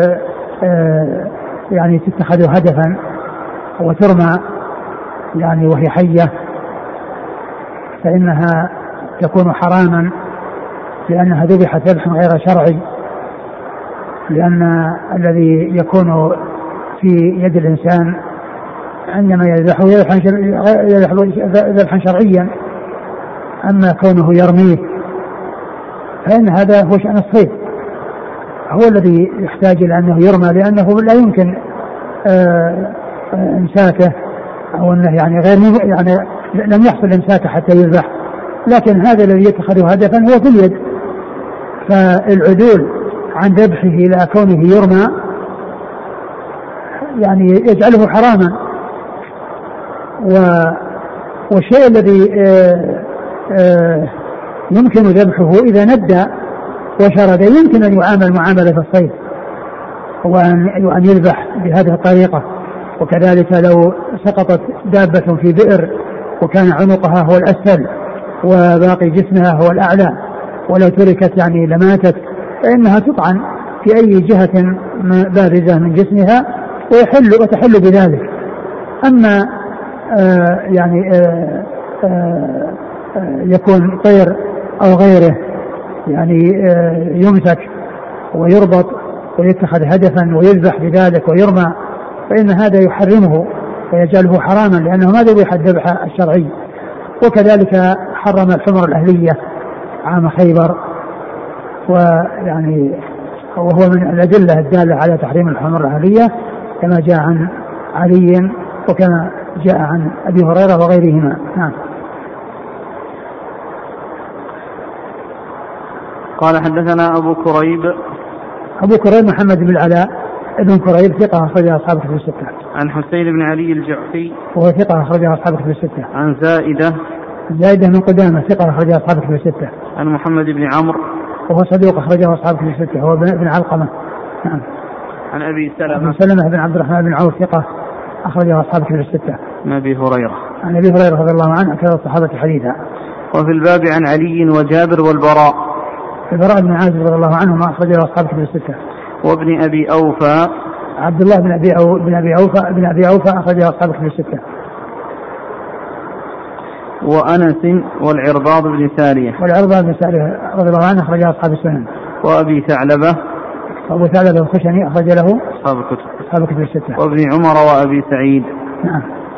يعني تتخذ هدفا وترمى يعني وهي حية، فإنها تكون حراما لأنها ذبحت ذبحا غير شرعي، لأن الذي يكون في يد الإنسان عندما يذبحه ذبحا شرعيا، أما كونه يرميه فإن هذا هو شأن الصيد، هو الذي يحتاج إلى أنه يرمى لأنه لا يمكن إمساكه أو أنه يعني غير يعني لم يحصل إمساكه حتى يذبح، لكن هذا الذي يتخذه هدفا هو في اليد، فالعدول عن ذبحه إلى كونه يرمى يعني يجعله حراما. والشيء الذي آآ آآ يمكن ذبحه إذا ندى وشرد يمكن أن يعامل معاملة الصيد وأن يذبح بهذه الطريقة. وكذلك لو سقطت دابة في بئر وكان عنقها هو الأسفل وباقي جسمها هو الأعلى ولو تركت يعني لماتت، فإنها تطعن في أي جهة بارزة من جسمها ويحل وتحل بذلك. أما آه يعني آه آه يكون طير أو غيره يعني آه يمسك ويربط ويتخذ هدفا ويذبح بذلك ويرمى، فإن هذا يحرمه ويجعله حراما، لأنه ما ذبح الذبح الشرعي. وكذلك حرم الحمر الأهلية عام خيبر، ويعني وهو من الأدلة الدالة على تحريم الحمر الأهلية كما جاء عن علي وكما جاء عن أبي هريرة وغيرهما. نعم. قال حدثنا أبو كريب أبو كريب محمد بن العلاء ابن كريب ثقة أخرجها أصحاب الكتب الستة. عن حسين بن علي الجعفي وهو ثقة أخرجها أصحاب الكتب الستة. عن زائدة زائدة من قدامة ثقة أخرجها أصحاب الكتب الستة. عن محمد بن عمرو وهو صدوق أخرجه أصحاب الكتب الستة، هو بن علقمة. نعم. عن أبي سلمة عن سلمة بن عبد الرحمن بن عوف ثقة أخرجه أصحاب الكتب الستة. عن أبي هريرة عن أبي هريرة رضي الله عنه أكثر الصحابة حديثا. وفي الباب عن علي وجابر والبراء البراء بن عازب رضي الله عنه ما أخرجه أصحاب الكتب الستة. وابن أبي أوفى عبد الله بن أبي أو بن أبي أوفى بن أبي أوفى أخرجه أصحاب الكتب الستة. وأنس والعرباض بن سارية والعرباض بن سارية رضي الله عنه أخرجه أصحاب السنن. وأبي ثعلبة أبو ثعلبة الخشني أخرج له أصحاب الكتب أصحاب الكتب الستة. وابن عمر وأبي سعيد. نعم.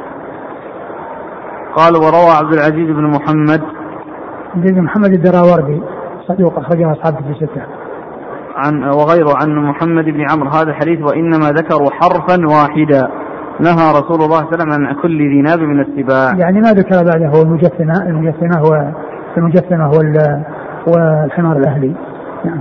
قال وروى عبد العزيز بن محمد بن محمد الدراوردي صدوق أخرجه أصحاب الكتب الستة. عن وغيره عن محمد بن عمرو هذا الحديث وإنما ذكروا حرفا واحدا نهى رسول الله صلى الله عليه وسلم عن كل ذي ناب من السباع. يعني ما ذكر بعده هو المجثمة المجثمة هو المجثمة هو والحمار الأهلي. نعم.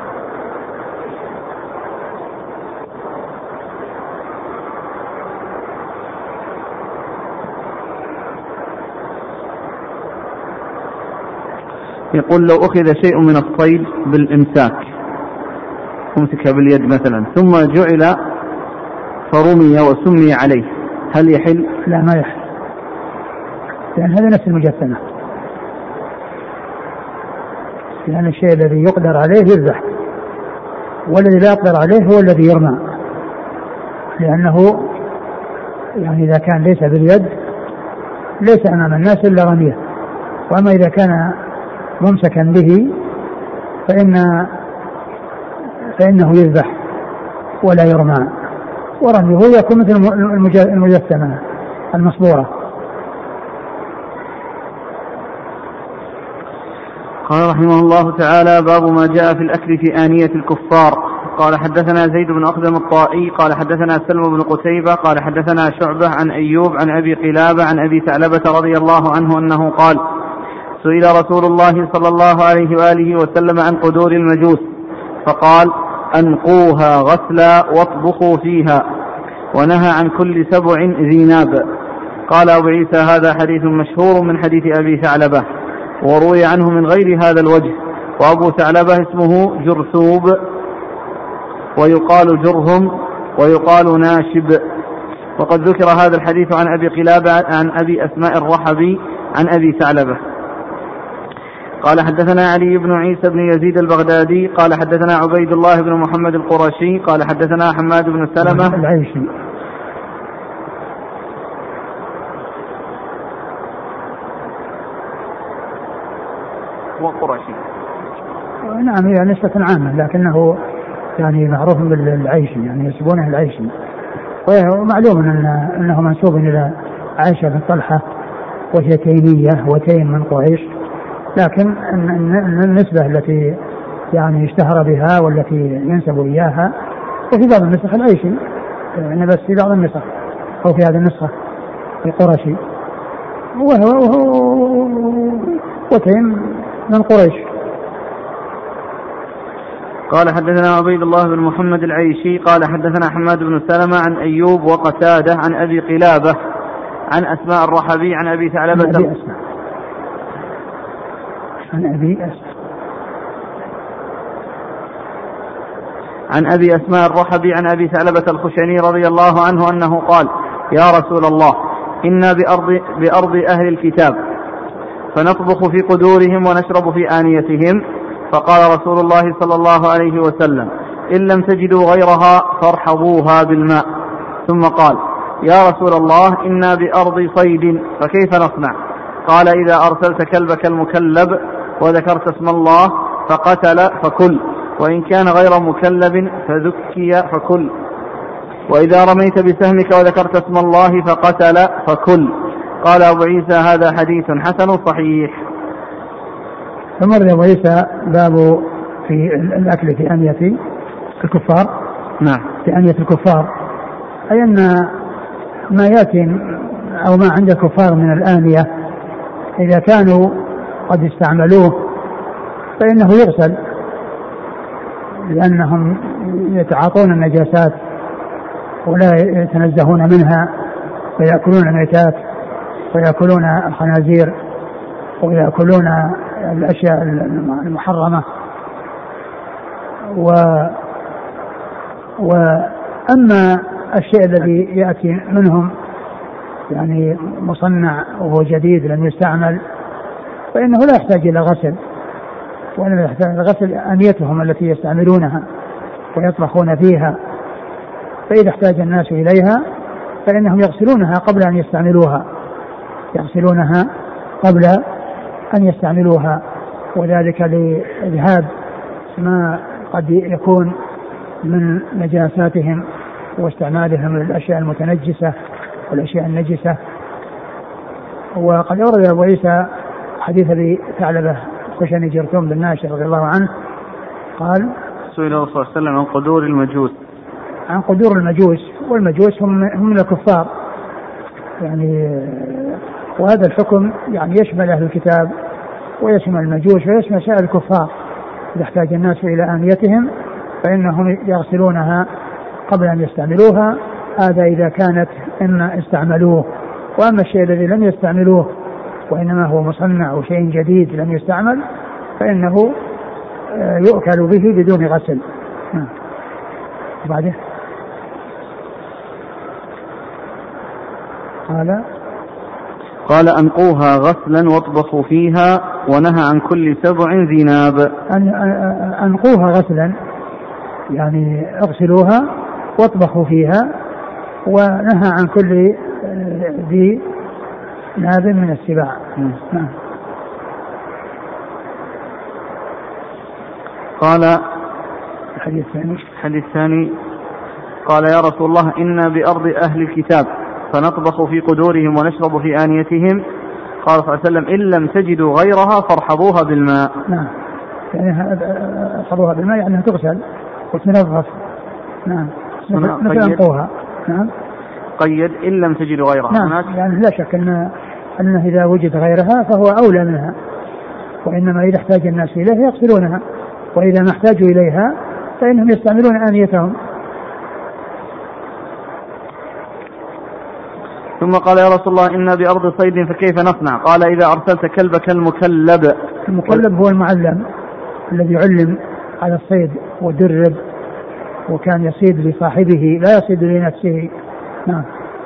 يقول لو أخذ شيء من الصيد بالإمساك أمسكها باليد مثلا ثم جعل فرمي وسمي عليه هل يحل؟ لا ما يحل، لأن هذا نفس المجثمة، لأن الشيء الذي يقدر عليه يذبح والذي لا يقدر عليه هو الذي يرمى، لأنه يعني إذا كان ليس باليد ليس أمام الناس إلا رميه، وأما إذا كان ممسكا به فإن فإنه يذبح ولا يرمى، ورميه يكون مثل المجثمة المصبورة. قال رحمه الله تعالى باب ما جاء في الأكل في آنية الكفار. قال حدثنا زيد بن أخدم الطائي قال حدثنا سلم بن قتيبة قال حدثنا شعبة عن أيوب عن أبي قلابة عن أبي ثعلبة رضي الله عنه أنه قال سئل رسول الله صلى الله عليه وآله وسلم عن قدور المجوس فقال أنقوها غسلا واطبخوا فيها ونهى عن كل سبع ذي ناب. قال أبو عيسى هذا حديث مشهور من حديث أبي ثعلبة وروي عنه من غير هذا الوجه، وأبو ثعلبة اسمه جرثوب ويقال جرهم ويقال ناشب. وقد ذكر هذا الحديث عن أبي قلابة عن أبي أسماء الرحبي عن أبي ثعلبة. قال حدثنا علي بن عيسى بن يزيد البغدادي قال حدثنا عبيد الله بن محمد القرشي قال حدثنا حماد بن سلمة العيشي وقرشي. نعم هي نسبة عامة لكنه يعني معروف بالعيشي، يعني يسمونه العيشي، ومعلوم أن أنه منسوب إلى عائشة بن طلحة وهي تيمية وتيم من قريش، لكن النسبة التي يعني اشتهر بها والتي ينسب إياها وفي بعض النسخ العيشي، يعني بس في بعض النسخ أو في هذه النسخة القرشي، وهو وتيم من قريش. قال حدثنا عبيد الله بن محمد العيشي قال حدثنا حماد بن سلمة عن أيوب وقتادة عن أبي قلابة عن أسماء الرحبي عن أبي ثعلبة عن أبي أسماء عن أبي أسماء عن أبي أسماء الرحبي عن أبي ثعلبة الخشني رضي الله عنه أنه قال يا رسول الله إنا بأرض, بأرض أهل الكتاب فنطبخ في قدورهم ونشرب في آنيتهم، فقال رسول الله صلى الله عليه وسلم إن لم تجدوا غيرها فارحضوها بالماء، ثم قال يا رسول الله إنا بأرض صيد فكيف نصنع؟ قال إذا أرسلت كلبك المكلب وذكرت اسم الله فقتل فكل، وإن كان غير مكلب فذكي فكل. وإذا رميت بسهمك وذكرت اسم الله فقتل فكل. قال أبو عيسى هذا حديث حسن صحيح. ثم رد أبو عيسى باب في الأكل في أنية الكفار. نعم. في أنية الكفار أي أن ما يأتي أو ما عند الكفار من الآنية إذا كانوا قد استعملوه فإنه يغسل، لأنهم يتعاطون النجاسات ولا يتنزهون منها ويأكلون الميتات ويأكلون الخنازير ويأكلون الأشياء المحرمة. و وأما الشيء الذي يأتي منهم يعني مصنع وهو جديد لم يستعمل فإنه لا يحتاج إلى غسل، وإنما يحتاج إلى غسل أنيتهم التي يستعملونها ويطبخون فيها، فإذا احتاج الناس إليها فإنهم يغسلونها قبل أن يستعملوها يغسلونها قبل أن يستعملوها وذلك لإذهاب ما قد يكون من نجاساتهم واستعمالهم للأشياء المتنجسة والأشياء النجسة. وقد أورد أبو عيسى حديث أبي ثعلبة خشني جرثوم بن ناشر رضي الله عنه قال سئل الله صلى الله عليه وسلم عن قدور المجوس عن قدور المجوس والمجوس هم هم من الكفار يعني، وهذا الحكم يعني يشمل أهل الكتاب ويشمل المجوس ويشمل سائر الكفار. إذا احتاج الناس إلى آنيتهم فإنهم يغسلونها قبل أن يستعملوها، هذا إذا كانت إما استعملوه. وأما الشيء الذي لم يستعملوه وإنما هو مصنع أو شيء جديد لم يستعمل فإنه يؤكل به بدون غسل. وبعده قال قال أنقوها غسلا واطبخوا فيها ونهى عن كل سبع ذي ناب. أنقوها غسلا يعني اغسلوها واطبخوا فيها ونهى عن كل ذي ناب من السباع. نعم. قال الحديث الثاني الحديث الثاني قال يا رسول الله إنا بأرض أهل الكتاب فنطبخ في قدورهم ونشرب في آنيتهم. قال صلى الله عليه وسلم إن لم تجدوا غيرها فارحضوها بالماء. نعم يعني ارحضوها بالماء يعني تغسل وتنظف. نعم مثل أنقوها. نعم قيد إن لم تجدوا غيرها. نعم يعني لا شك أن أنه إذا وجد غيرها فهو أولى منها، وإنما إذا احتاج الناس إليها يغسلونها، وإذا ما احتاجوا إليها فإنهم يستعملون آنيتهم. ثم قال يا رسول الله إنا بأرض صيد فكيف نصنع؟ قال إذا أرسلت كلبك المكلب. المكلب هو المعلم الذي علم على الصيد ودرب وكان يصيد لصاحبه لا يصيد لنفسه. نعم.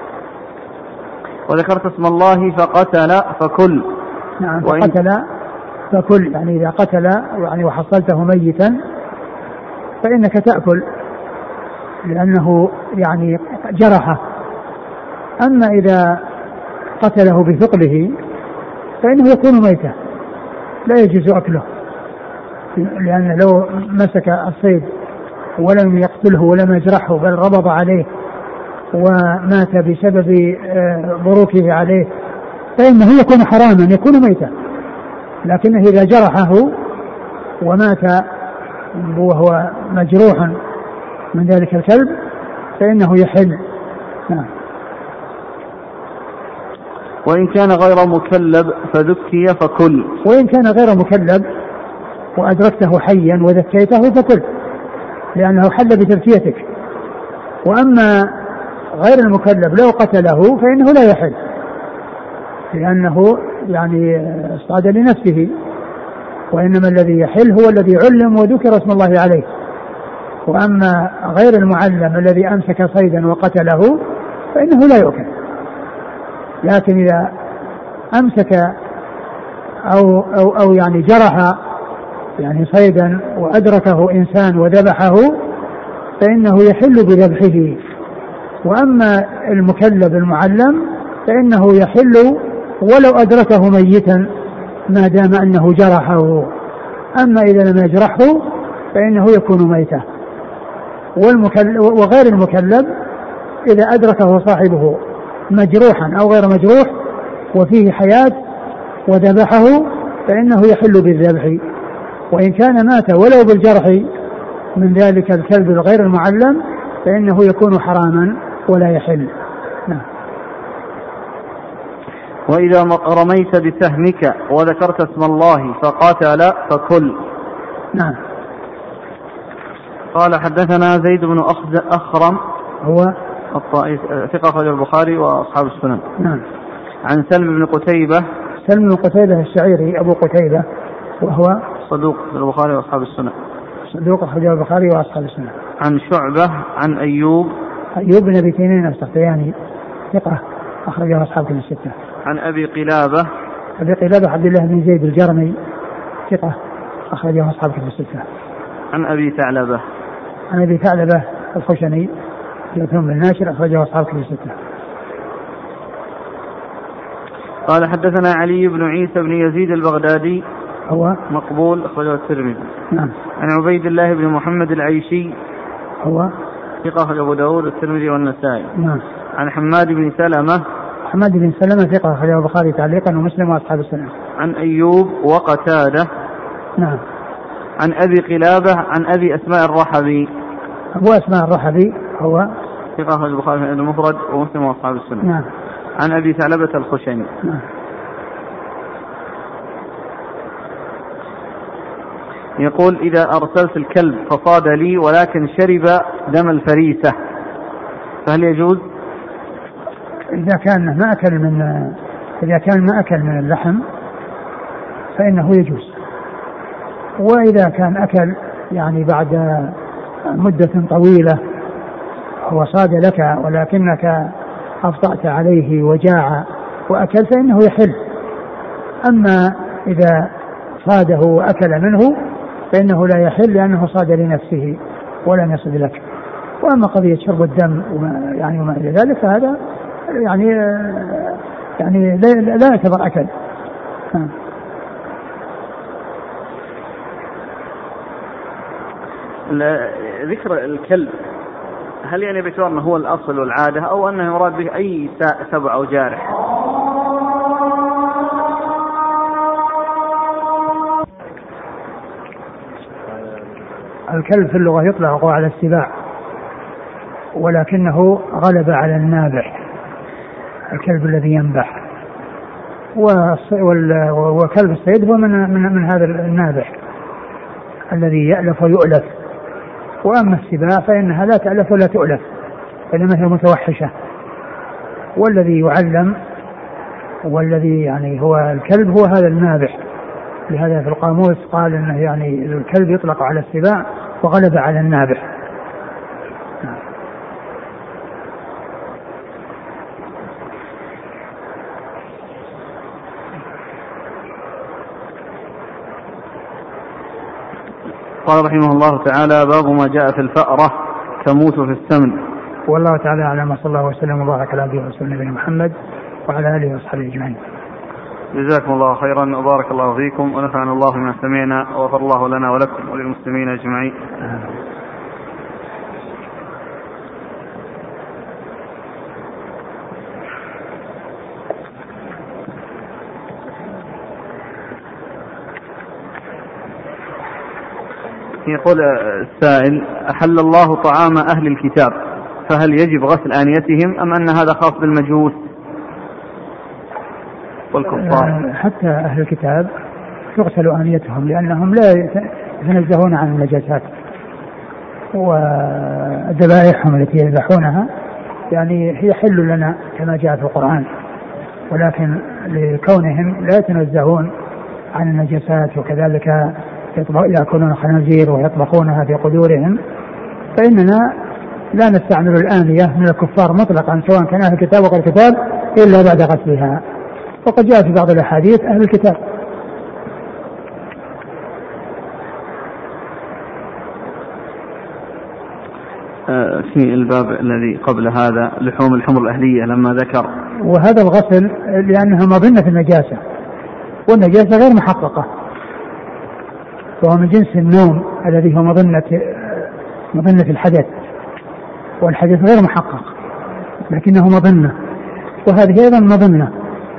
وذكرت اسم الله فقتل فكل. نعم فقتل فكل يعني إذا قتل يعني وحصلته ميتا فإنك تأكل لأنه يعني جرحه. أما إذا قتله بثقله فإنه يكون ميتا لا يجوز أكله، لأن لو مسك الصيد ولم يقتله ولم يجرحه بل ربض عليه ومات بسبب بروكه عليه فإنه يكون حراما يكون ميتا. لكنه إذا جرحه ومات وهو مجروح من ذلك الكلب فإنه يحل. نعم. وإن كان غير مكلب فذكي فكل. وإن كان غير مكلب وأدركته حيا وذكيته فكل لأنه حل بتذكيتك. وأما غير المكلب لو قتله فإنه لا يحل لأنه يعني اصطاد لنفسه، وإنما الذي يحل هو الذي علم وذكر اسم الله عليه. وأما غير المعلم الذي أمسك صيدا وقتله فإنه لا يؤكل. لكن إذا أمسك أو, أو, أو يعني جرح يعني صيدا وأدركه إنسان وذبحه فإنه يحل بذبحه. وأما المكلب المعلم فإنه يحل ولو أدركه ميتا ما دام أنه جرحه. أما إذا لم يجرحه فإنه يكون ميتا. وغير المكلب إذا أدركه صاحبه مجروحا أو غير مجروح وفيه حياة وذبحه فإنه يحل بالذبح، وإن كان مات ولو بالجرح من ذلك الكلب الغير المعلم فإنه يكون حراما ولا يحل. نعم. وإذا رميت بسهمك وذكرت اسم الله فقاتل فكل. نعم. قال حدثنا زيد بن أخرم هو الطائف ثقة أخرجه البخاري وأصحاب السنن. نعم. عن سلم بن قتيبة. سلم بن قتيبة الشعيري أبو قتيبة وهو صدوق البخاري وأصحاب السنن. صدوق أخرجه البخاري وأصحاب السنن. عن شعبة عن أيوب. أيوب بن أبي تميم السختياني ثقة أخرجه أصحاب الستة. عن أبي قلابة. أبي قلابة عبد الله بن زيد الجرمي ثقة أخرجه أصحاب الستة. عن أبي ثعلبة. عن أبي ثعلبة الخشني ثم بن ناشر أخرجه أصحاب الستة. قال حدثنا علي بن عيسى بن يزيد البغدادي هو مقبول أخرجه الترمذي. نعم. عن عبيد الله بن محمد العيشي هو ثقة أخرجه أبو داود الترمذي والنسائي. نعم. عن حماد بن سلمة. حماد بن سلمة ثقة أخرجه البخاري تعليقا ومسلم وأصحاب السنة. عن أيوب وقتادة. نعم. عن أبي قلابة عن أبي أسماء الرحبي. أبو أسماء الرحبي هو ثقة أخرجه البخاري في المفرد ومسلم وأصحاب السنة. نعم. عن أبي ثعلبة الخشني. نعم. يقول إذا أرسلت الكلب فصاد لي ولكن شرب دم الفريسة فهل يجوز؟ إذا كان ما أكل من إذا كان ما أكل من اللحم فإنه يجوز، وإذا كان أكل يعني بعد مدة طويلة هو صاد لك ولكنك أبطأت عليه وجاع وأكل فإنه يحل. أما إذا صاده وأكل منه فإنه لا يحل لأنه صاد لنفسه ولم يصد لك. وأما قضية شرب الدم وما يعني وما إلى ذلك فهذا يعني يعني لا يعتبر أكل. ذكر الكلب هل يعني باعتبار أنه هو الأصل والعادة أو أنه يراد به أي سبع أو جارح؟ الكلب في اللغة يطلق على السباع ولكنه غلب على النابح، الكلب الذي ينبح، وكلب الصيد هو من, من, من هذا النابح الذي يألف ويؤلف. وأما السباع فإنها لا تألف ولا تؤلف إنما هي متوحشة. والذي يعلم والذي يعني هو الكلب هو هذا النابح. لهذا في القاموس قال إنه يعني الكلب يطلق على السباع وغلب على النابح. قال رحمه الله تعالى باب ما جاء في الفأرة تموت في السمن. والله تعالى أعلم صلى الله وسلم وبارك على عبده ورسوله نبينا محمد وعلى آله وصحبه أجمعين. جزاكم الله خيرا وبارك الله فيكم ونفعنا الله بما سمعنا وغفر الله لنا ولكم وللمسلمين أجمعين. يقول السائل أحل الله طعام أهل الكتاب فهل يجب غسل آنيتهم أم أن هذا خاص بالمجوس والكفار؟ حتى أهل الكتاب تغسل آنيتهم لأنهم لا يتنزهون عن النجاسات، وذبائحهم التي يذبحونها يعني هي حل لنا كما جاء في القرآن، ولكن لكونهم لا يتنزهون عن النجاسات وكذلك يأكلون الخنازير ويطبخونها في قدورهم فإننا لا نستعمل الآنية من الكفار مطلقا سواء كان أهل الكتاب وغير الكتاب إلا بعد غسلها. وقد جاء في بعض الأحاديث أهل الكتاب. في الباب الذي قبل هذا لحوم الحمر الأهلية لما ذكر وهذا الغسل لأنها مظنة النجاسة والنجاسة غير محققة، وهو من جنس النوم الذي هو مظنة مظنة الحدث، والحدث غير محقق لكنه مظنة، وهذه أيضا مظنة.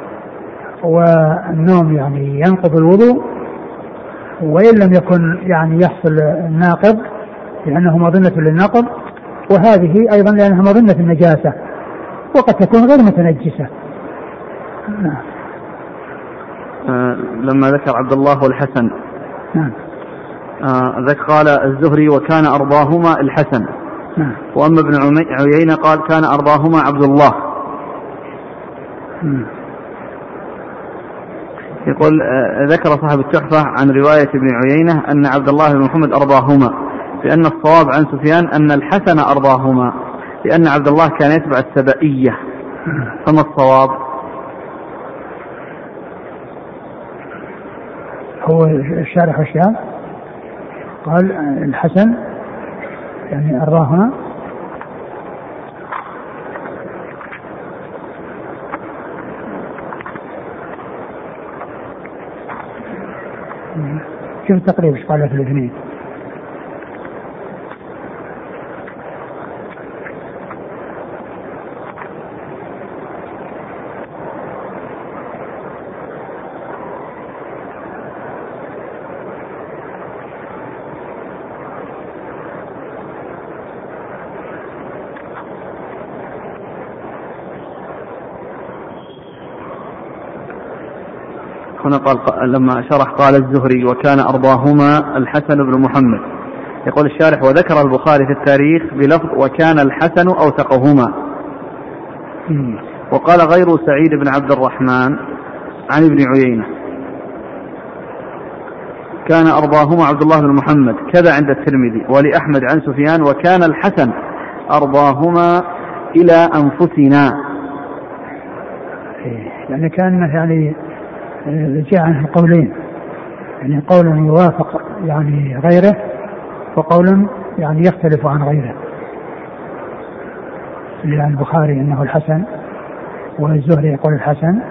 والنوم يعني ينقض الوضوء وإن لم يكن يعني يحصل الناقض لأنه مظنة للنقض، وهذه أيضا لأنها مظنة النجاسة وقد تكون غير متنجسة. نعم. آه لما ذكر عبد الله والحسن نعم. آه ذكر قال الزهري وكان أرضاهما الحسن. نعم. وأما ابن عيينة قال كان أرضاهما عبد الله. نعم. يقول آه ذكر صاحب التحفة عن رواية ابن عيينة أن عبد الله بن محمد أرضاهما، لأن الصواب عن سفيان أن الحسن أرضاهما، لأن عبد الله كان يتبع السبائية. فما الصواب؟ هو الشارح الشام قال الحسن يعني أرضاهما، شوف التقريب ايش قال في الاثنين. هنا قال لما شرح قال الزهري وكان أرضاهما الحسن بن محمد. يقول الشارح وذكر البخاري في التاريخ بلفظ وكان الحسن أوثقهما. وقال غير سعيد بن عبد الرحمن عن ابن عيينة كان أرضاهما عبد الله بن محمد، كذا عند الترمذي ولأحمد عن سفيان وكان الحسن أرضاهما إلى أنفسنا. يعني كان يعني جاء عنه قولين، يعني قول يوافق يعني غيره وقول يعني يختلف عن غيره. لأن البخاري انه الحسن والزهري يقول الحسن،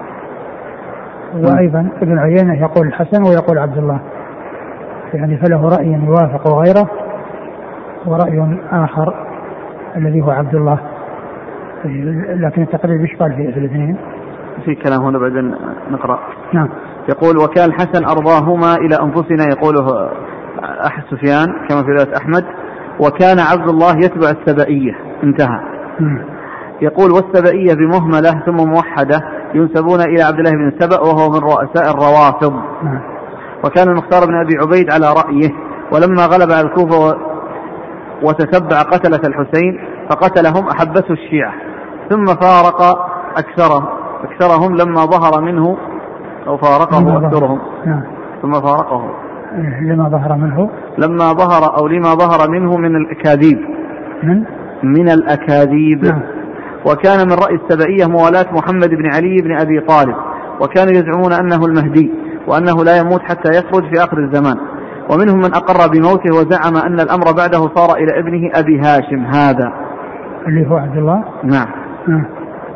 وايضا ابن عيينة يقول الحسن ويقول عبد الله، يعني فله رأي يوافق غيره ورأي آخر الذي هو عبد الله. لكن التقريب ايش قال في الاثنين؟ في كلام هنا بعدين نقرأ. نعم. يقول وكان الحسن أرضاهما إلى أنفسنا، يقوله أحد سفيان كما في رواية أحمد، وكان عبد الله يتبع السبائية، انتهى. م. يقول والسبائية بمهملة ثم موحدة ينسبون إلى عبد الله بن سبأ وهو من رؤساء الروافض. م. وكان المختار بن أبي عبيد على رأيه، ولما غلب على الكوفة وتتبع قتلة الحسين فقتلهم أحبته الشيعة، ثم فارق أكثرهم أكثرهم لما ظهر منه أو فارقه أكثرهم. نعم. ثم فارقه لما ظهر منه لما ظهر أو لما ظهر منه من الأكاذيب من من الأكاذيب. نعم. وكان من رأي السبائية موالاة محمد بن علي بن أبي طالب، وكانوا يزعمون أنه المهدي وأنه لا يموت حتى يخرج في آخر الزمان. ومنهم من أقر بموته وزعم أن الأمر بعده صار إلى ابنه أبي هاشم، هذا اللي هو عبد الله. نعم. نعم.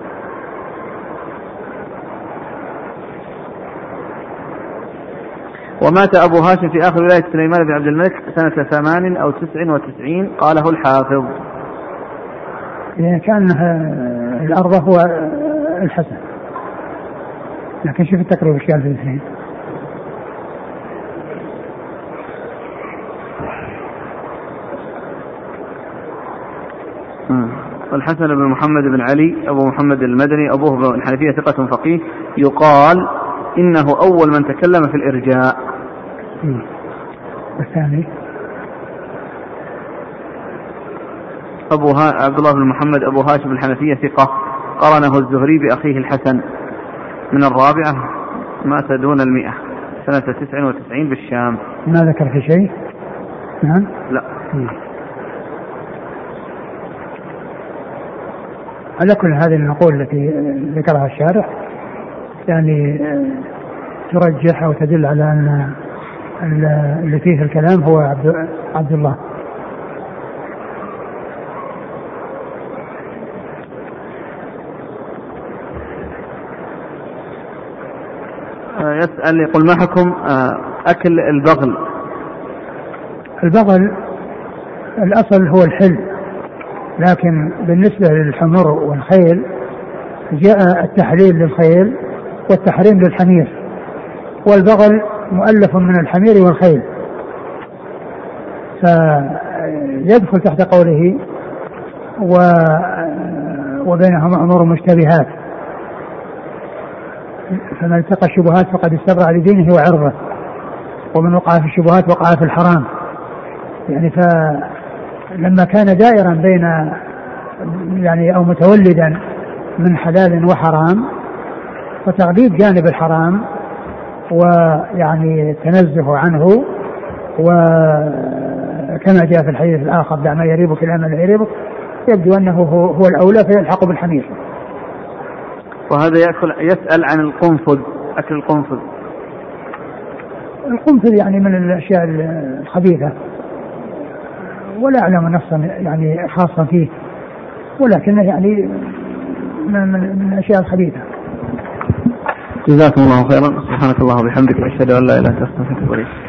ومات أبو هاشم في آخر ولاية سليمان بن عبد الملك سنة ثمان أو تسع وتسعين، قاله الحافظ. يعني كان الأرض هو الحسن، لكن شوف التقريب ايش قال في الاثنين. الحسن بن محمد بن علي أبو محمد المدني أبوه الحنفية ثقة فقيه، يقال إنه أول من تكلم في الإرجاء. والثاني أبو ها... عبد الله بن محمد أبو هاشم الحنفية ثقة، قرنه الزهري بأخيه الحسن، من الرابعة، مات دون المئة سنة تسع وتسعين بالشام. ما ذكر في شيء؟ نعم. لا. م. على كل هذه النقول التي ذكرها الشارح يعني ترجح أو تدل على أن اللي فيه الكلام هو عبد, عبد الله. يسأل يقول ما حكم أكل البغل البغل الأصل هو الحل، لكن بالنسبة للحمر والخيل جاء التحليل للخيل والتحريم للحمير، والبغل مؤلف من الحمير والخيل، فيدخل تحت قوله وبينهما أمور مشتبهات، فمن اتقى الشبهات فقد استبرأ لدينه وعرضه، ومن وقع في الشبهات وقع في الحرام. يعني فلما كان دائرا بين يعني أو متولدا من حلال وحرام، فتغليب جانب الحرام ويعني التنزه عنه، وكما جاء في الحديث الآخر دع ما يريبك إلى ما لا يريبك، يبدو أنه هو الأولى فيلحق بالحمير. وهذا يأكل يسأل عن القنفذ، أكل القنفذ. القنفذ يعني من الأشياء الخبيثة، ولا أعلم نصا يعني خاصا فيه، ولكنه يعني من الأشياء الخبيثة. جزاكم الله خيرا، سبحانك الله وبحمدك، أشهد أن لا إله إلا أنت أستغفرك وأتوب إليك.